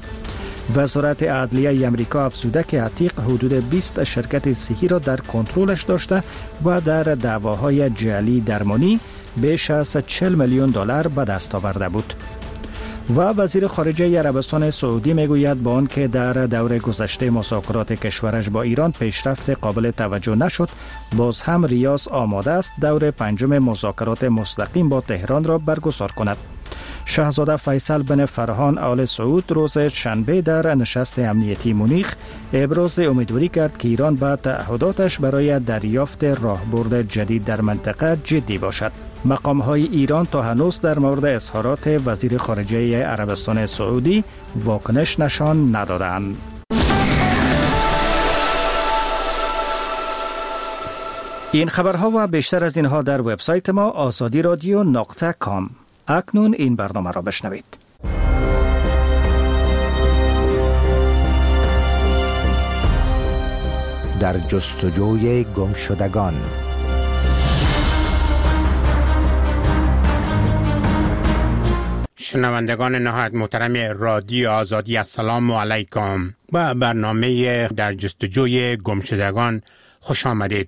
وزارت عدلیه امریکا افزوده که عتیق حدود بیست شرکت صحی را در کنترلش داشته و در دعواهای جعلی درمانی بیش از چهل میلیون دلار به دست آورده بود. و وزیر خارجه عربستان سعودی میگوید با آنکه در دور گذشته مذاکرات کشورش با ایران پیشرفت قابل توجه نشد، باز هم ریاض آماده است دور پنجم مذاکرات مستقیم با تهران را برگزار کند. شاهزاده فیصل بن فرهان آل سعود روز شنبه در نشست امنیتی مونیخ ابراز امیدواری کرد که ایران به تعهداتش برای دریافت راهبرد جدید در منطقه جدی باشد. مقام‌های ایران تا هنوز در مورد اظهارات وزیر خارجه عربستان سعودی واکنش نشان ندادند. این خبرها و بیشتر از اینها در وبسایت ما آزادی رادیو نقطه کام. اکنون این برنامه را بشنوید. در جستجوی گمشدگان. شنوندگان نهایت محترم رادیو آزادی، السلام علیکم. با برنامه در جستجوی گمشدگان خوش آمدید.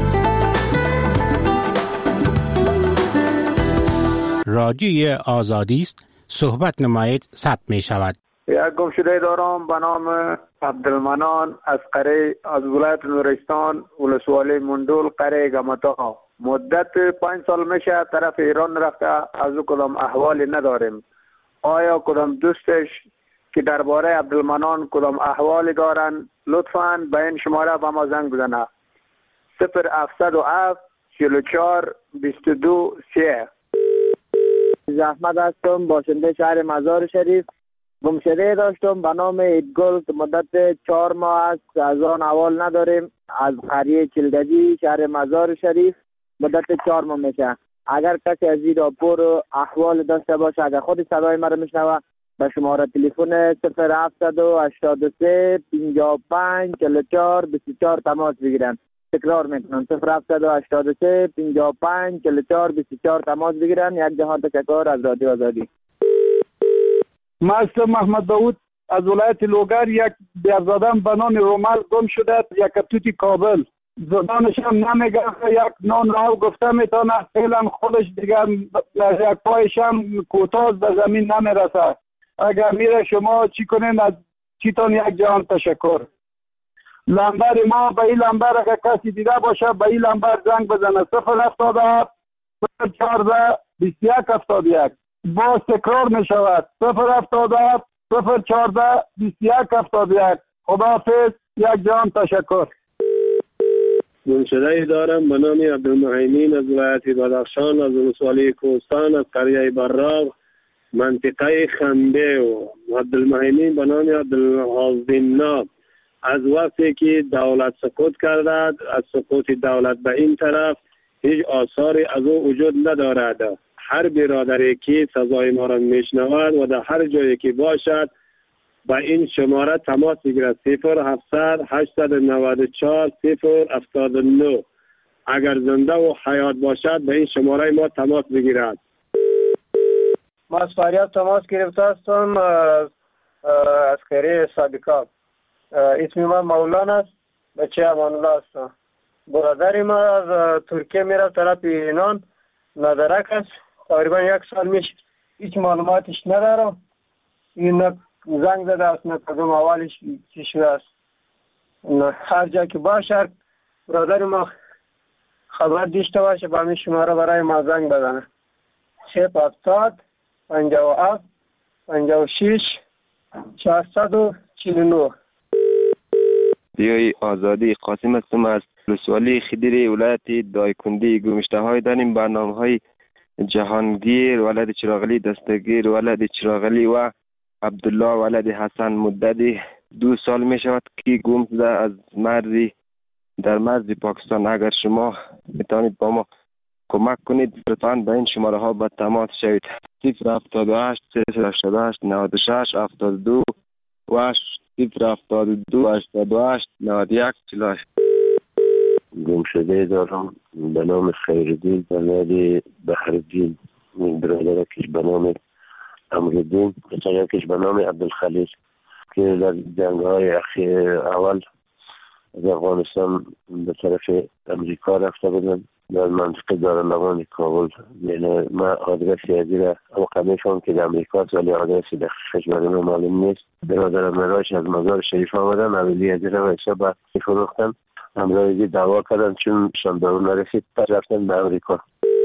رادیوی آزادی است، صحبت نمایید ثبت می شود. یک گمشده دارم به نام عبدالمنان از قره از ولایت نورستان، ولسوالی مندول، قره گمتا. مدت پنج سال میشه طرف ایران رفته، از او کدام احوالی نداریم. آیا کدام دوستش که درباره عبدالمنان کدام احوالی دارن لطفاً به این شماره به ما زنگ بزنه. صفر هفتصد و هفت چهل و چهار بیست و دو سه. احمد هستم، باشنده شهر مزار شریف. گمشده داشتم به نام ایدگل که مدت چهار ماه است، از آن احوال نداریم. از قریه چلگجی شهر مزار شریف مدت چهار ماه میشه. اگر کسی از این راپور احوال داشته باشه، اگر خود صدای مرا میشنوه، به شماره تلفن صفر هفتصد و هشتاد و سه پنجاه و پنج چهل و چهار بیست و چهار تماس بگیرن. تکرار میکنم صفر هفتصد و هشتاد و سه پنجاه و پنج چهل و چهار بیست و چهار تماس بگیرن. یک جهان تشکر از رادیو آزادی. مستر محمد داود از ولایت لوگر. یک بیارزادم به نام رومل گم شده یک توتی کابل. زبانش هم نمیگه، یک نان راو گفته میتونه، فعلا خودش دیگر یک پایش هم کوتاه به زمین نمیرسه. اگر میره شما چی کنین؟ از چیتان یک جهان تشکر. لمبر ما به این لمبر اگر کسی دیده باشه به این لمبر زنگ بزنه صفر هفتاد و هفت صفر چهارده بیست و یک هفتاد و یک. باز تکرار می شود صفر هفتاد و هفت صفر چهارده بیست و یک هفتاد و یک. خداحافظ، یک جهان تشکر. گمشده ای دارم به نام عبدالمهیمین از ولایت بدخشان، از ولسوالی کوهستان، از قریه براق، منطقه خنده. و عبدالمهیمین به نام عبدالحازدین از وقتی که دولت سقوط کرده، از سقوط دولت به این طرف هیچ آثاری از او وجود ندارد. هر برادری که سزای ما را میشنود و در هر جایی که باشد با این شماره تماس بگیرد صفر هفتصد هشتصد و نود و چهار صفر هفتاد و نه. اگر زنده و حیات باشد به این شماره ما تماس بگیرد. ما از فریاد تماس گرفته هستم از عسکری صادقا. اسم من مولانا است، بچه امان الله هستم. برادری ما از ترکیه میره طرف ایران، ندرک است، تقریبا یک سال میشه، هیچ معلوماتش ندارم. این زنگ زده است، نه کدوم اولش چی شده است. هر جا که باشه برادر ما خبر داشته باشه با همین شماره برای ما زنگ بزنه. صفر هفتاد پنجاه و هفت پنجاه و شش چهارصد و چهل و نه. دیوی آزادی قاسم هستم از ولسوالی خدیری ولایت دایکندی. گمشته های داریم برنامه های جهانگیر ولد چراغلی دستگیر ولد چراغلی و عبدالله ولد حسن مددی. دو سال می شود که گم شده از مرزی در مرز پاکستان. اگر شما میتونید با ما کمک کنید لطفاً به این شماره ها با تماس شوید. صفر هفتاد و هشت صفر هشتاد و هشت نود و شش هفتاد و دو و صفر هفتاد و دو هشتاد و هشت نود و یک چهل و هشت. گم شده دارم به نام خیردین بنادی بحردین. این برادر کش به نام امردین، بچه کش به نام عبدالخلیل که در جنگ های اول از افغانستان به طرف امریکا رفته بودن در منطقه دارالمان کابل. یعنی من آدرس یادی را اوقع میفهم که در امریکا است ولی آدرسی در کشور ما معلوم نیست. برادر مراش از مزار شریف آمدن، اولی یادی را ویسا با فروختن، امرایزی دعوا کردن چون شاندارو نرسید پر رفتن به امریکا.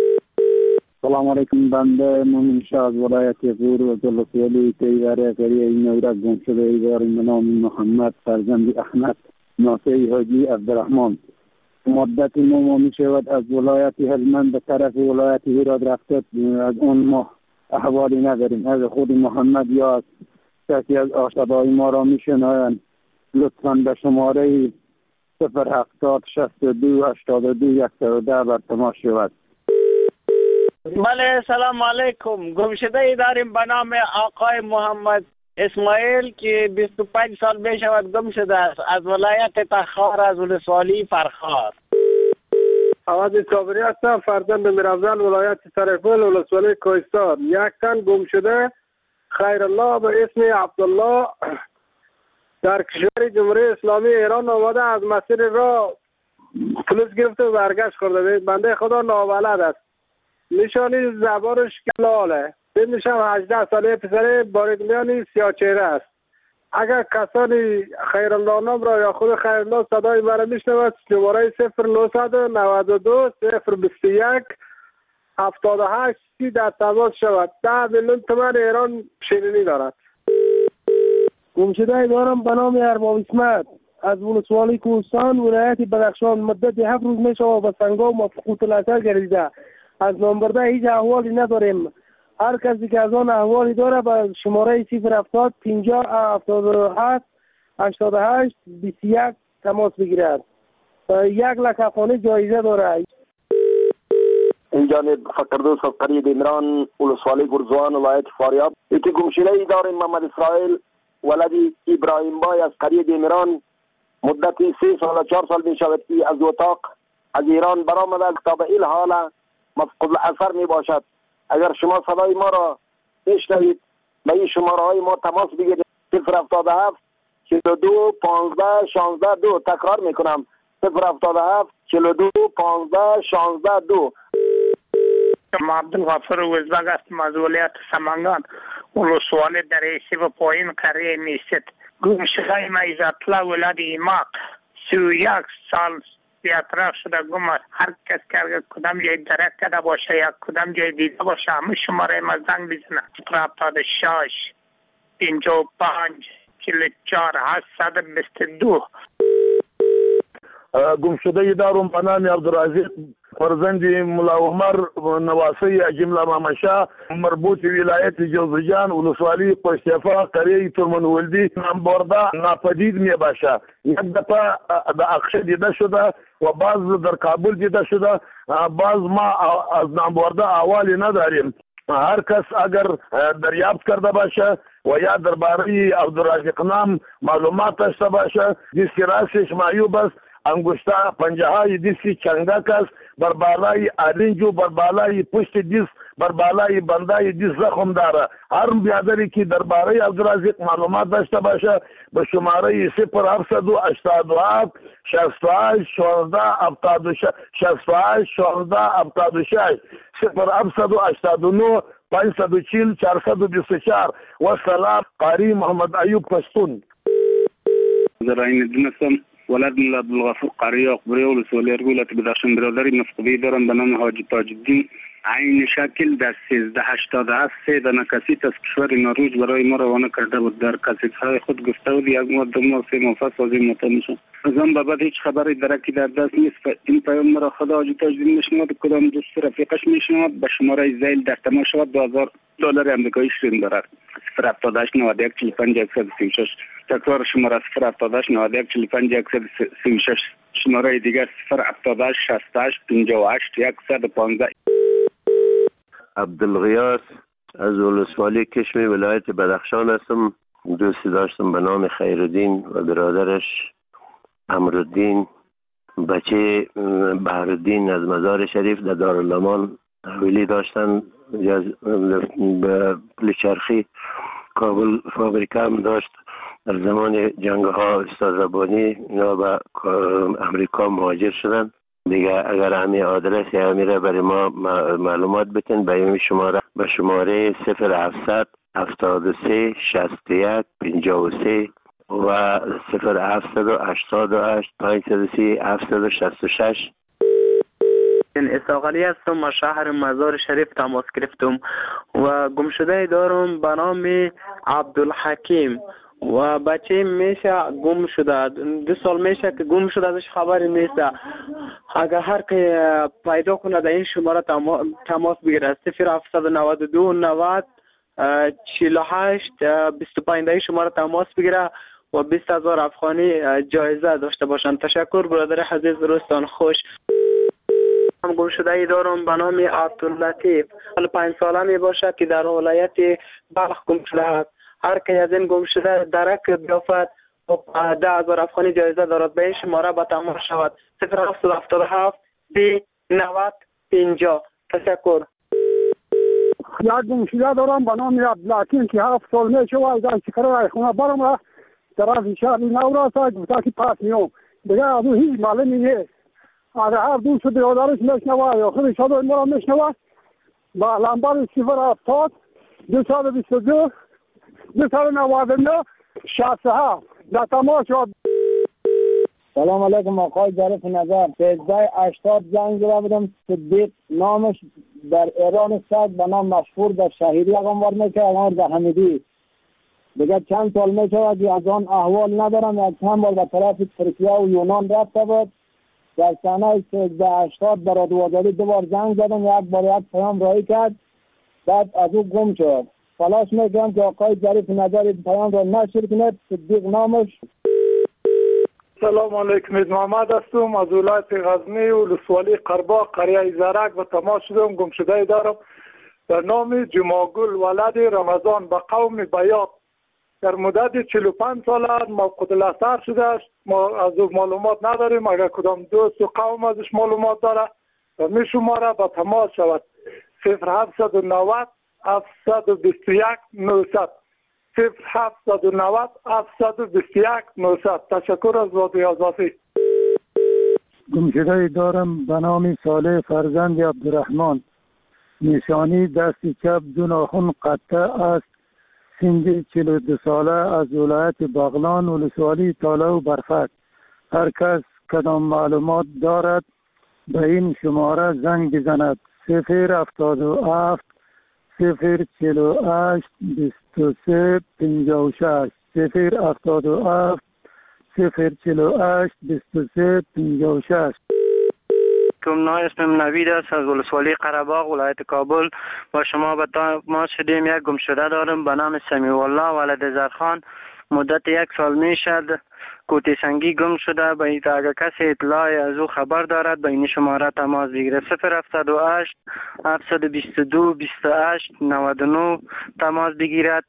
سلام علیکم. بنده مومن شاه از ولایت غور و ولسوالی تیوره قریه نورک گم شده ای داریم به نام محمد فرزند احمد ناصری حاجی عبدالرحمن. مدت ما می شود از ولایت هلمند به طرف ولایت هرات رفته، از اون ما احوالی نداریم. از خود محمد یا از کسی از آشنای ما را می شنوند لطفاً به شماره صفر هفتاد شصت و دو هشتاد و دو صد و ده بر تماس شود. بله سلام علیکم. گمشده ای داریم به نام آقای محمد اسماعیل که بیست و پنج سال می شود گم شده است از ولایت تخار از ولسوالی فرخار. عوض صابری هستم، فرزند میرافزل ولایت سرپل ولسوالی کوهستان. یک تن گم شده خیر الله به اسم عبدالله در کشور جمهوری اسلامی ایران آمده، از مسیر را پلیس گرفته و برگشت خورده. بنده خدا نابلد است، نشانی زبانش کلاله، سنش هم هجده ساله، پسر باریکلیانی سیاه چهره است. اگر کسانی خیرالله نام را یا خود خیرالله صدای مرا میشنود شماره صفر نهصد و نود و دو صفر بیست و یک هفتاد و هشت سی در تماس شود. ده میلیون تومان ایران شیرینی دارد. گمشده دارم به نام ارباب اسمت از ولسوالی کوهستان ولایت بدخشان. مدت هفت روز می شود به سنگام و فقوط الاثر گردیده. از نامبرده هیچ احوالی نداریم. هر کسی که از آن احوالی داره به شماره صفر هفتاد پنجاه هفتاد و هفت هشتاد و هشت بیست و یک تماس بگیرد. یک لک افغانی جایزه داره. این جانب فقردوس از قریه دیمران ولسوالی گرزوان ولایت فاریاب. یکی گمشده ای داریم محمد اسرائیل ولدی ابراهیم بای از قریه دیمران مدت سه سال چهار سال می شود که از اتاق از ایران برآمده است تا به این حال مفقود اثر می باشد. اگر شما صدای ما را بشنوید به این شماره های ما تماس بگیرید. صفر هفتاد و هفت چهل و دو پانزده شانزده دو. تکرار می کنم صفر هفتاد و هفت چهل و دو پانزده شانزده دو. ما عبدالغفور وزبگ هستم از ولایت سمنگان، ولسوالی در ایسی و پایین قریه میست. گم شده ما از اطلاع ولاد ایماق سی و یک سال بیاطراف شده گم است. هر کس که کدام جای درک کرده باشه یا کدام جای دیده باشه همه شماره ما زنگ بزنه. صفر هفتاد و شش پنجاه و پنج چهل و چهار هشتصد و بیست و دو. گم شده دارم به نام عبدالرزاق فرزند ملا عمر نواسی جمله مامشا، مربوط ولایت جوزجان، ولسوالی پشتیفا، قریه ترمنولدی. نامبرده ناپدید می باشه. یک دفعه در اقشه دیده شده و بعض در کابل دیده شده. بعض ما از نامبرده احوالی نداریم. هر کس اگر دریافت کرده باشه و یا درباره عبدالرزاق نام معلومات داشته باشه، دیسک راسش معیوب است، انگشته پنجه های دیسی چنگک است، بر بالای آرنجو، بر بالای پشت دیس، بر بالای بندای دیس زخم داره. هر بیادری که درباره عبدالرزاق معلومات داشته باشه به شماره صفر هفتصد و هشتاد و هفت شصت و هشت شانزده هفتاد و شش شصت و هشت شانزده هفتاد و شش صفر هفتصد و هشتاد و نه پانصد و چهل چهارصد و بیست و چهار. و سلام قاری محمد ایوب پشتون. زراین دونستم ولد ملا عبدالغفور قاری اقبری ولسوالی ولایت بدخشان برادری مفقودی دارم به نام حاجی تاج الدین. عین شکل در سیزده هشتاد و هفت سه دانه کسیت از کشور نروژ برای ما روانه کرده بود. در کسیت های خود گفته بود یک ماه دو ماه سه ماه پس از این مطمئن شد. از آن به بعد هیچ خبری درکی در دست نیست. این پیام مرا خدا حاجی تاج الدین میشنود، کدام دوست رفیقش میشنود، به شماره زیل در تماس شود. دو هزار دلار آمریکایی شرین دارد. صفر هفتاد و هشت نود و یک چهل و پنج صد و سی و شش. تکرار شماره صفر هفتاد و هشت نود و یک چهل و پنج صد و سی و شش. شماره دیگر صفر هفتاد و هشت شصت و هشت پنجاه و هشت صد و پانزده. عبدالغیاث از ولسوالی کشمی ولایت بدخشان هستم. دوستی داشتم به نام خیرالدین و برادرش امرالدین، بچه بهرالدین از مزار شریف در دارالامان تحویلی داشتن. به پلچرخی کابل فابریکه هم داشت. در زمان جنگ ها استاد ربانی اینا به امریکا مهاجر شدن. دیگه اگر همین آدرس یا همین را برای ما معلومات بتین به این شماره به شماره صفر هفتصد هفتاد و سه شصت و یک پنجاه و سه و صفر هفتصد و هشتاد و هشت پانصد و سی هفتصد و شصت و شش. اساقلی هستم از شهر مزار شریف تماس گرفتم و گم شده دارم به نام عبدالحکیم و بچه میشه گم شده. دو سال میشه که گم شده، ازش خبری نیست. اگر هر که پیدا کنه در این شماره تماس بگیره. صفر هفتصد و نود و دو نود چهل و هشت بیست و پنج در این شماره تماس بگیره و بیست هزار افغانی جایزه داشته باشند. تشکر برادر عزیز، روزتان خوش. هم گم شده ای دارم به نام عبداللطیف. پنج ساله می باشه که در ولایت بلخ گم شده است. هر که از این گم شده درک بیافت و ده هزار افغانی جایزه دارد. به این شماره به تماس شود. صفر هفتصد و هفتاد و هفت سی نود پنجاه. تشکر. یک گم شده دارم به نام عبدالحکیم که هفت سال می شود در چکره خونه برم را طرف شهر نوراس گفته که پس میام. دیگه از اون هیچ معلومی نیست. اگر هر دوست برادرش میشنوه یا خودش صدای ما را میشنوه با لمبر صفر هفتاد دو صد و بیست و دو دو صد و نود و نه شصت و هفت در تماس شد. سلام علیکم آقای ظریف نظر. سیزده هشتاد جنگ زده بودم. صدیق نامش در ایران است به نام مشهور در شهیری اقاموار میشه اقاموار در حمیدی. دیگه چند سال میشه از آن احوال ندارم. یک چند بار به طرف ترکیه و یونان رفته بود. در سنه سیزده هشتاد برای دوازده دو بار زنگ زدم. یک بار یک پیام رایی کرد بعد از او گم شد. تلاش میکنم که آقای ظریف نظر پیام را نشر کنید. صدیق نامش. سلام علیکم، محمد هستم از ولایت غزنی و ولسوالی قربا قریه زرک و تماس شدم. گم شده دارم به نام جماگل ولد رمضان به قوم بیات در مدت چهل و پنج سال مفقود الاثر شده است. ما از او معلومات نداریم. اگر کدام دوست و قوم ازش معلومات داره و می شماره با تماس شود. صفر هفتصد و نود هفتصد و بیست و یک نهصد صفر هفتصد و نود هفتصد و بیست و یک نهصد. تشکر از رادیو آزادی. گمشده دارم به نام صالح فرزند عبدالرحمن. نشانی دست چپ دو ناخن قطع است. سن چهل و دو ساله از ولایت بغلان ولسوالی تاله و برفک. هر کس کدام معلومات دارد به این شماره زنگ بزند. صفر هفتاد و هفت صفر چهل و هشت بیست و سه پنجاه و شش صفر هفتاد و هفت صفر چهل و هشت بیست و سه پنجاه و شش. کم اسمم نوید است از ولسوالی قره‌باغ ولایت کابل. با شما به تماس شدیم. یک گمشده دارم به نام سمیع الله ولد زرخان. مدت یک سال می شد کوتی سنگی گم شده. به این اگر کسی اطلاعی از او خبر دارد به این شماره تماس بگیره. صفر هفتاد و هشت هفتصد و بیست و دو بیست و هشت نود و نه تماس بگیرد.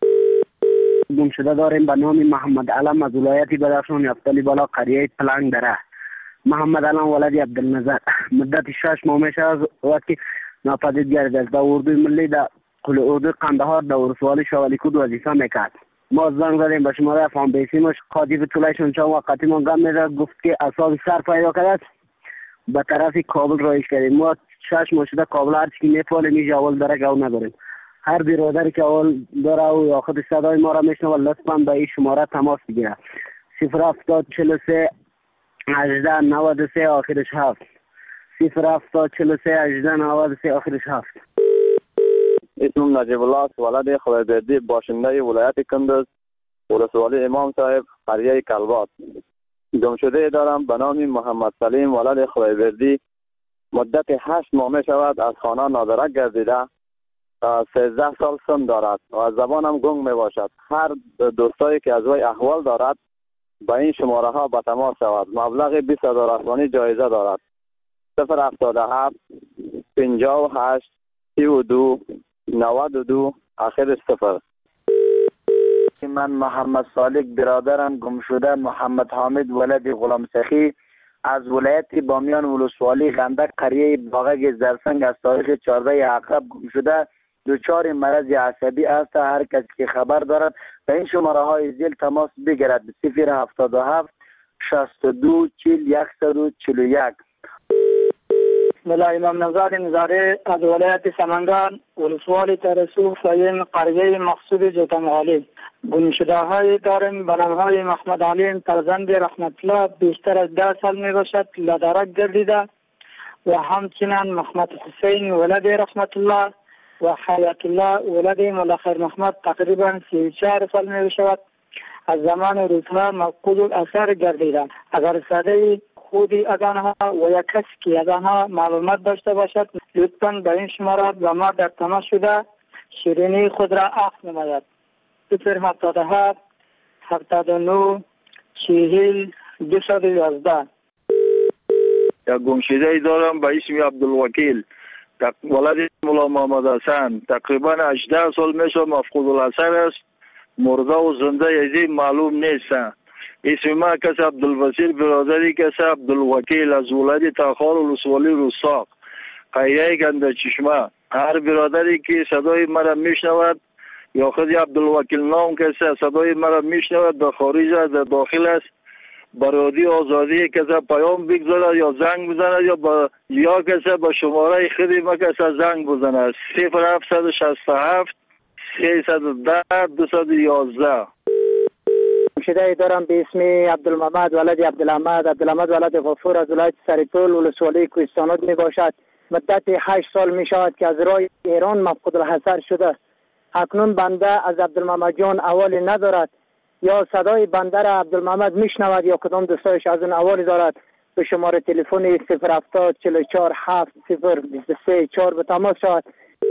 گمشده داریم به نام محمد علم از ولایت بدخشان یفتلی بالا قریه پلنگ دره. محمد علم ولد عبدالنظر. مدت شش ماه میشه از وقتی ناپدید گردید است. در اردوی ملی در قل اردوی قندهار در ولسوالی شاولیکود وظیفه میکرد. ما زنگ زدیم به شماره فام بیسیمش قاطی طولایشون چند وقتی ما گم میده گفت که اساس سر پیدا کرد به طرف کابل رایش کردیم. ما شش ماه شده کابل هر چی میفعلیم اینجا اول درک او نداریم. هر برادری که اول داره او آخر صدای ما را میشنوه لطفا به این شماره تماس بگیره. صفر هفتاد چهل و سه هجده نود و سه آخرش هفت صفر هفتاد چهل و سه هجده نود و سه آخرش هفت. اسمم نجیب الله است ولد خدایبردی باشنده ولایت کندز ولسوالی امام صاحب قریه کلبات. گمشده دارم به نام محمد سلیم ولد خدایبردی. مدت هشت ماه می شود از خانه نادرک گردیده. سیزده سال سن دارد و از زبانم گنگ می باشد. هر دوستایی که از وی احوال دارد با این شماره ها به تماس شود. مبلغ بیست هزار افغانی جایزه دارد. صفر هفتاد و هفت پنجاه و هشت سی و دو نود و دو آخرش صفر. من محمد صالح برادرم گمشده محمد حامد ولد غلام سخی از ولایت بامیان ولسوالی خندق قریه باغک زرسنگ از تاریخ چهارده عقرب گمشده. دچار مرض عصبی است. هر کسی که خبر دارد به این شماره های زیل تماس بگیرد. صفر هفتاد و هفت شصت و دو چهل یکصد و چهل و یک. ملا امام نزار نزاره از ولایت سمنگان ولسوالی ترسو فایم قریه مقصود جوتمغالی. گمشده های داریم به نام های محمد علیم فرزند رحمت الله بیشتر از ده سال می باشد لدرک گردیده و همچنین محمد حسین ولد رحمت الله و حیات الله ولد ملاخر محمد تقریبا سی و چهار سال می باشد از زمان روزها مفقود الاثر گردیده. اگر صدای خودی از آنها و یک کسی که از آنها معلومات داشته باشد لطفاً به این شماره با ما در تماس شده شیرینی خود را عفو نماید. صفر هفتاد و هفت هفتاد و نه چهل دویست و یازده. یک گمشده ای دارم به اسم عبدالوکیل ولد مولا محمد حسن. تقریبا هجده سال میشه مفقود الاثر است. مرده و زنده یزی معلوم نیست. اسم ما کس عبدالبصیر برادری کس عبدالوکیل از ولایت تاخار ولسوالی روساق قریه گنده چشمه. هر برادری که صدای مرا میشنود یا خود عبدالوکیل نام کسی صدای مرا میشنود در خارج است در داخل است برادی آزادی کسی پیام بگذارد یا زنگ بزند یا با یا کسی با شماره خودی ما کسی زنگ بزند. صفر هفتصد و شصت و هفت سیصد و ده دویست و یازده. گمشده دارم به اسم عبدالمحمد ولد عبدالحمد عبدالحمد ولد غفور از ولایت سرپل ولسوالی کوهستانات می باشد. مدت هشت سال می شود که از راه ایران مفقود الحضر شده. اکنون بنده از عبدالمحمد جان احوالی ندارد یا صدای بنده را عبدالمحمد میشنود یا کدام دوستایش از اون احوالی دارد. به شماره تلفن صفر هفتاد چهل و چهار هفت صفر بیست و سه چهار به تماس شود.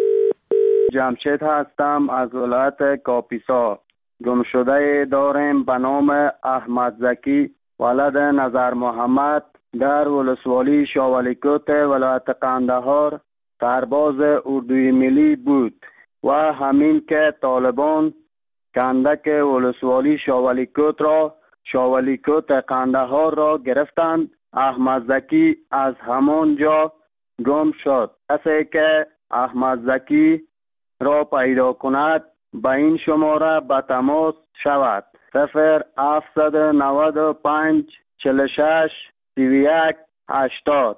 جمشید هستم از ولایت کاپیسا. گمشده داریم به نام احمد زکی ولد نظر محمد در ولسوالی شاولیکوت ولایت قندهار سرباز اردوی ملی بود و همین که طالبان کندک ولسوالی شاولیکوت را شاولیکوت قندهار را گرفتند. احمد زکی از همانجا گم شد. کسی که احمد زکی را پیدا کند به این شماره به تماس شود: صفر هفتصد و نود و پنج چهل و شش سی و یک هشتاد.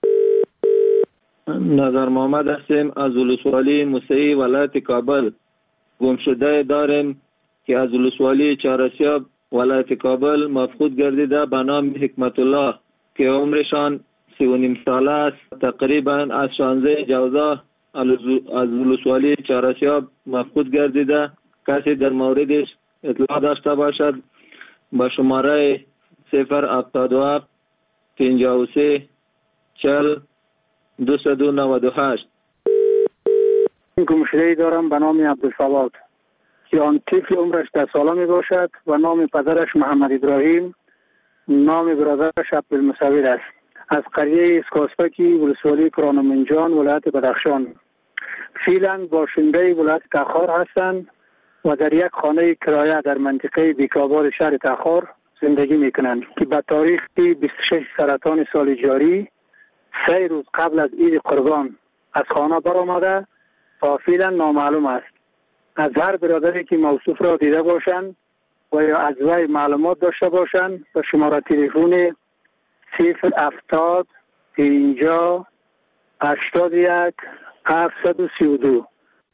نظر محمد هستیم از ولسوالی موسعی ولایت کابل. گمشده داریم که از ولسوالی چهارسیاب ولایت کابل مفقود گردیده به نام حکمت الله که عمرشان سی و نیم ساله است. تقریبا از شانزده جوزا از ولسوالی چهارسیاب مفقود گردیده. کسی در موردش اطلاع داشته باشد با شماره صفر هفتاد و هفت پنجاه و سه چهل دویست و نود و هشت. گمشده‌ای دارم به نام عبدالصواد که آن طفل عمرش ده ساله می باشد و نام پدرش محمد ابراهیم، نام برادرش عبدالمصور است. از قریه اسکاسپکی ولسوالی کرانمنجان ولایت بدخشان. فعلا باشنده ولایت تخار هستند و در یک خانه کرایه در منطقه بیکاباد شهر تخار زندگی میکنند که به تاریخ بیست و شش سرطان سال جاری سه روز قبل از عید قربان از خانه برآمده و فعلا نامعلوم است. از هر برادری که موصوف را دیده باشند و یا از وی معلومات داشته باشند به شماره تلفن صفر هفتاد پنجاه هشتاد و یک هفتصد و سی و دو.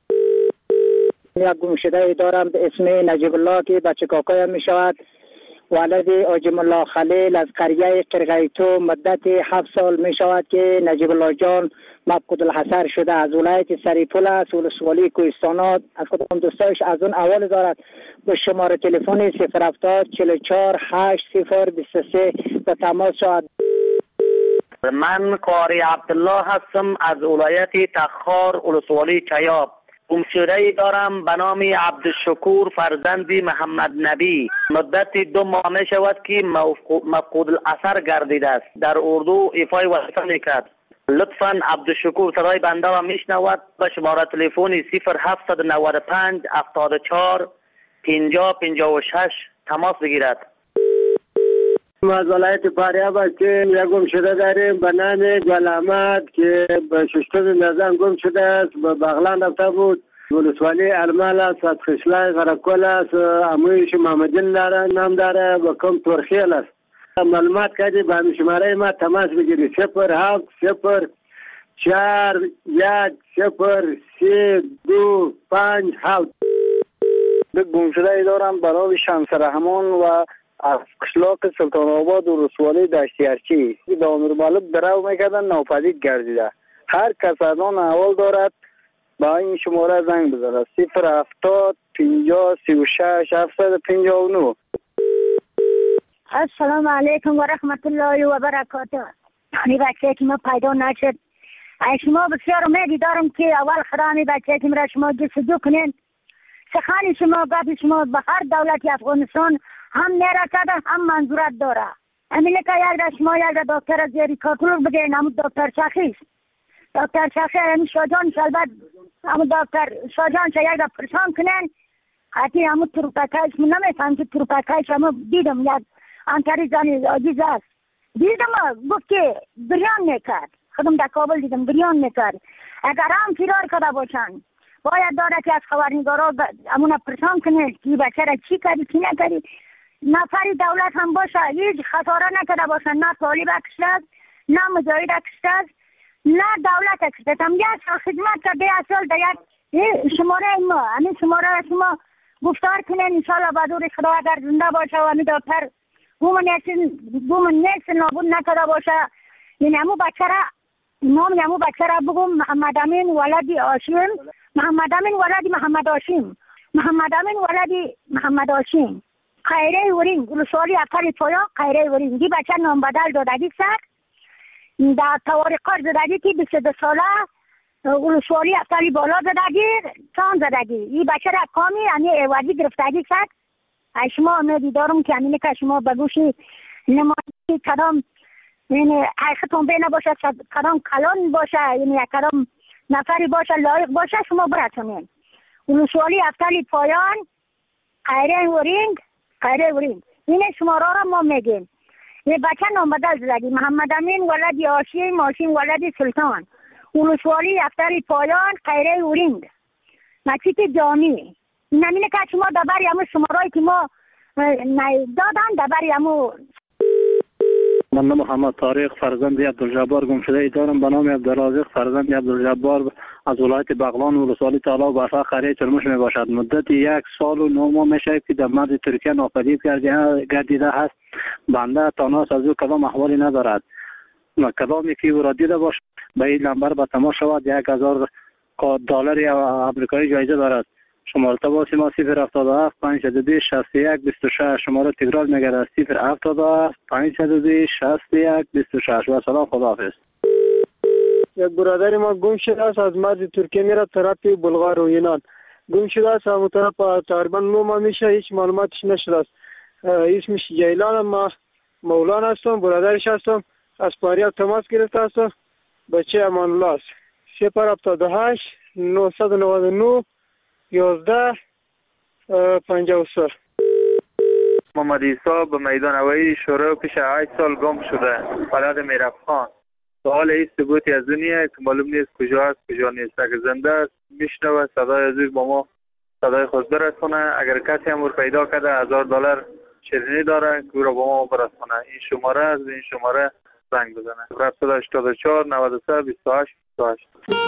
یک گمشده دارم به اسم نجیب الله که بچه کاکایم می شود. ولد آجم الله خلیل از قریه قرقیتو مدت هفت سال می شود که نجیب الله جان مفقود الحصر شده. از ولایت سریپول است، ولسوالی کوهستانات. از کدام دوستایش از اون اول دارد به شماره تلفن صفر هفتاد چهل و چهار هشت صفر بیست و سه به تماس شد. من قاری عبدالله هستم از ولایت تخار ولسوالی چیاب. گمشده‌ای دارم به نام عبدالشکور فرزند محمد نبی. مدت دو ماه می شود که مفقود الاثر گردیده است. در اردو ایفای وظیفه میکرد. لطفاً عبدالشکور صدای بنده را میشنود به شماره تلفن صفر هفتصد و نود و پنج هفتاد و چهار پنجاه پنجاه و شش تماس بگیرد. از ولایت فاریاب هستیم. یک گمشده داریم به نام گل احمد که به ششتم نظام گم شده است. به بغلان رفته بود. ولسوالی ارمال است، از خشلای غرقل است. امویش محمدین داره نام داره و کم ترخیل است. معلومات کردی به همین شماره ما تماس بگیری: صفر هفت صفر چهار یک صفر سه دو پنج هفت. گمشده دارم به نام شمس رحمان و از قشلاق سلطان آباد و رسوالی دشتیارچی. دامیر مالک درو میکردن ناپدید گردیده. هر کس از آن اول دارد با این شماره زنگ بزنه: صفر هفتاد پنجاه سی و شش هفتصد و پنجاه و نه. السلام علیکم و رحمت الله و برکاته. این بچه که ما پیدا نشد، شما بسیار امیدی دارم که اول خرامی بچه که مرا شما جستجو کنین. سخن شما گفت شما به هر دولت افغانستان هم نرسده هم منظورت داره. همینه که یک در شما یک در دکتر زیری کاتلور بگین، همون دکتر شخیص دکتر شخیص همین شاجان شلبت همون دکتر شاجان چه یک در پرسان کنن. حتی همون تروپکایش من نمیفهم که تروپکایش همون دیدم یک انتری زنی عزیز است. دیدم گفت که بریان میکرد. خودم در کابل دیدم بریان میکرد. اگر هم فرار کرده باشن باید داره که از خبرنگارا همون پرسان کنه که بچه را چی کردی چی نکردی. نفری دولت هم باشه هیچ خساره نکرده باشه، نه طالب اکشته است نه مجاهد اکشته است نه دولت اکشته است. هم یک سال خدمت کرده، یک سال در یک شماره ما همین شماره شما گفتار کنین انشاءالله به دور خدا اگر زنده باشه و همین دکتر گوم نیست نابود نکرده باشه. یعنی همون بچه را نام همون بچه را بگم محمد امین ولدی آشیم، محمد امین ولدی محمد آشیم، محمد امین ولدی محمد آشیم. خیره ورین ولسوالی افتر پایا خیره ورین دی بچه نام بدل دادگی سر در توارقار زدگی که بیست و دو ساله ولسوالی افتری بالا زدگی چان زدگی. این بچه را کامی یعنی ایوازی گرفتگی سر. شما امیدی دارم که همینه که شما بگوشی نمایی کدام یعنی حقیقتون بینه باشه، کدام کلان باشه، یعنی کدام نفری باشه لایق باشه شما برسونین. ولسوالی افتری پایان قیره ورینگ قیره ورینگ این شماره را ما میگیم. یه بچه نام بدل زدی محمد امین ولد آشی ماشین ولد سلطان ولسوالی افتر پایان قیره ورینگ مسجد جامی. نمینه که شما دبر یمو شماره که ما دادن دبر یمو. من محمد طارق فرزند عبدالجبار گمشده دارم به نام عبدالرازق فرزند عبدالجبار از ولایت بغلان ولسوالی طلا برفا قریه ترمش می باشد. مدت یک سال و نه ماه میشه که در مرز ترکیه ناپدید گردیده هست. بنده تاناس از او کدام احوالی ندارد. کدامی که او را دیده باش به این نمبر به تماس شود. یک هزار دلار آمریکایی جایزه دارد. شماره تماس ما صفر هفتاد و هفت پنجصد و بیست شصت و یک بیست و شش. شماره تکرار میگردد صفر هفتاد و هفت پنجصد و بیست شصت و یک بیست و شش. و سلام خداحافظ. یک برادر ما گم شده است از مرز ترکیه میره طرف بلغار و یونان. گم شده است همون طرف تقریبا نه ماه میشه هیچ معلوماتش نشده است. اسمش جیلان. ما مولانا هستم برادرش هستم. از پاریاب تماس گرفته هستم. بچه امان الله است. صفر هفتاد و هشت نهصد و نود و نه یازده پنجاه و سه. محمد عیسی به میدان هوایی شروع پیش هشت سال گم شده. ولد میرفخان. سوال این ثبوتی از دنیا که معلوم نیست کجا است کجا نیست. اگر زنده است میشنوه صدای از با ما صدای خود برسونه. اگر کسی هم پیدا کرده هزار دلار شیرینی داره که او را با ما برسونه. این شماره از این شماره زنگ بزنه. هفت هشتاد و چهار نود و سه بیست و هشت بیست و هشت.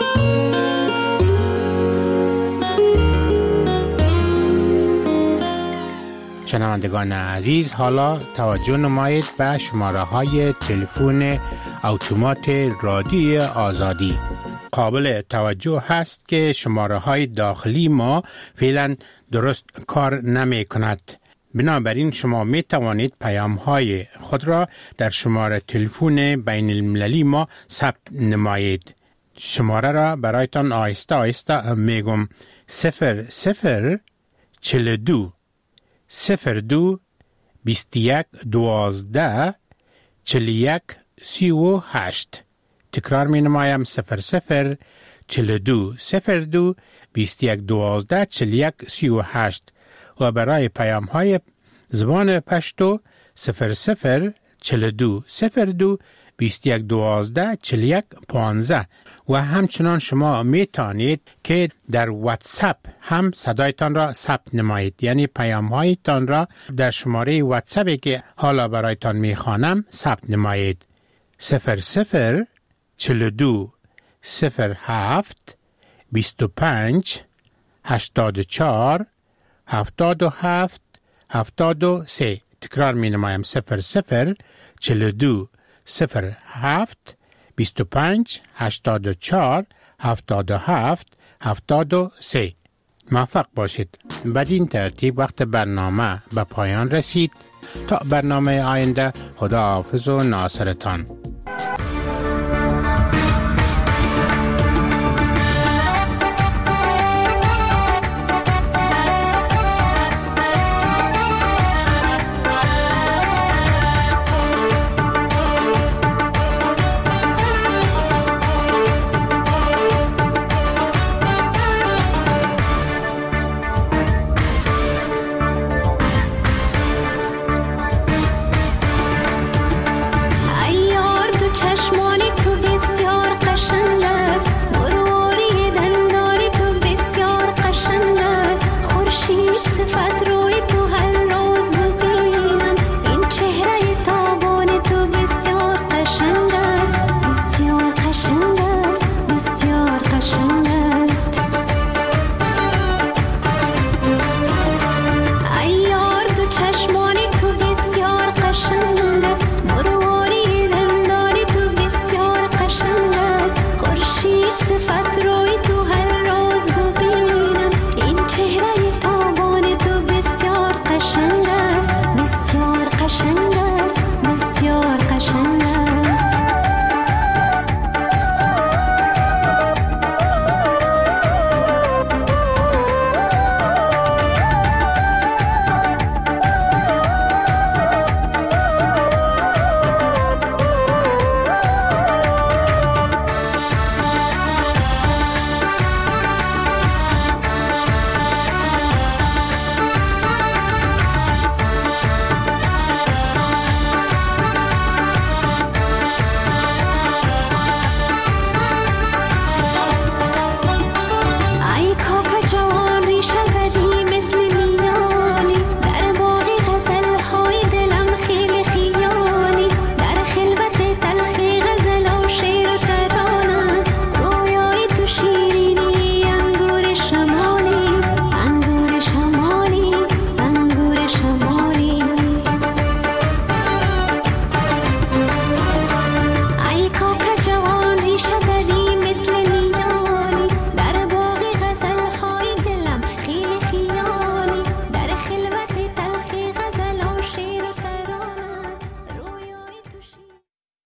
شنوندگان عزیز، حالا توجه نمایید به شماره های تلفن اتومات رادیوی آزادی. قابل توجه هست که شماره های داخلی ما فعلا درست کار نمی کند. بنابراین شما می توانید پیام های خود را در شماره تلفن بین المللی ما ثبت نمایید. شماره را برایتان آهسته آهسته میگم. صفر صفر چل دو صفر دو بیست یک دوازده چل یک سی و هشت. تکرار می نمایم. صفر صفر چل دو صفر دو بیست یک دوازده چل یک سی و هشت. و برای پیام های زبان پشتو صفر صفر چل دو صفر دو بیست یک دوازده چل یک پانزده. و همچنان شما می توانید که در واتساپ هم صدایتان را ثبت نمایید. یعنی پیام هایتان را در شماره واتساپی که حالا برایتان می خوانم ثبت نمایید. صفر صفر چل دو صفر هفت بیست و پنج هشتاد و چهار هفتاد و هفت هفتاد و سه. تکرار می نمایم. صفر صفر چل دو صفر هفت بیست و پنج هشتاد و چهار هفتاد و هفت هفتاد و سه. موفق باشید. بدین ترتیب وقت برنامه به پایان رسید. تا برنامه آینده خدا حافظ و ناصرتان.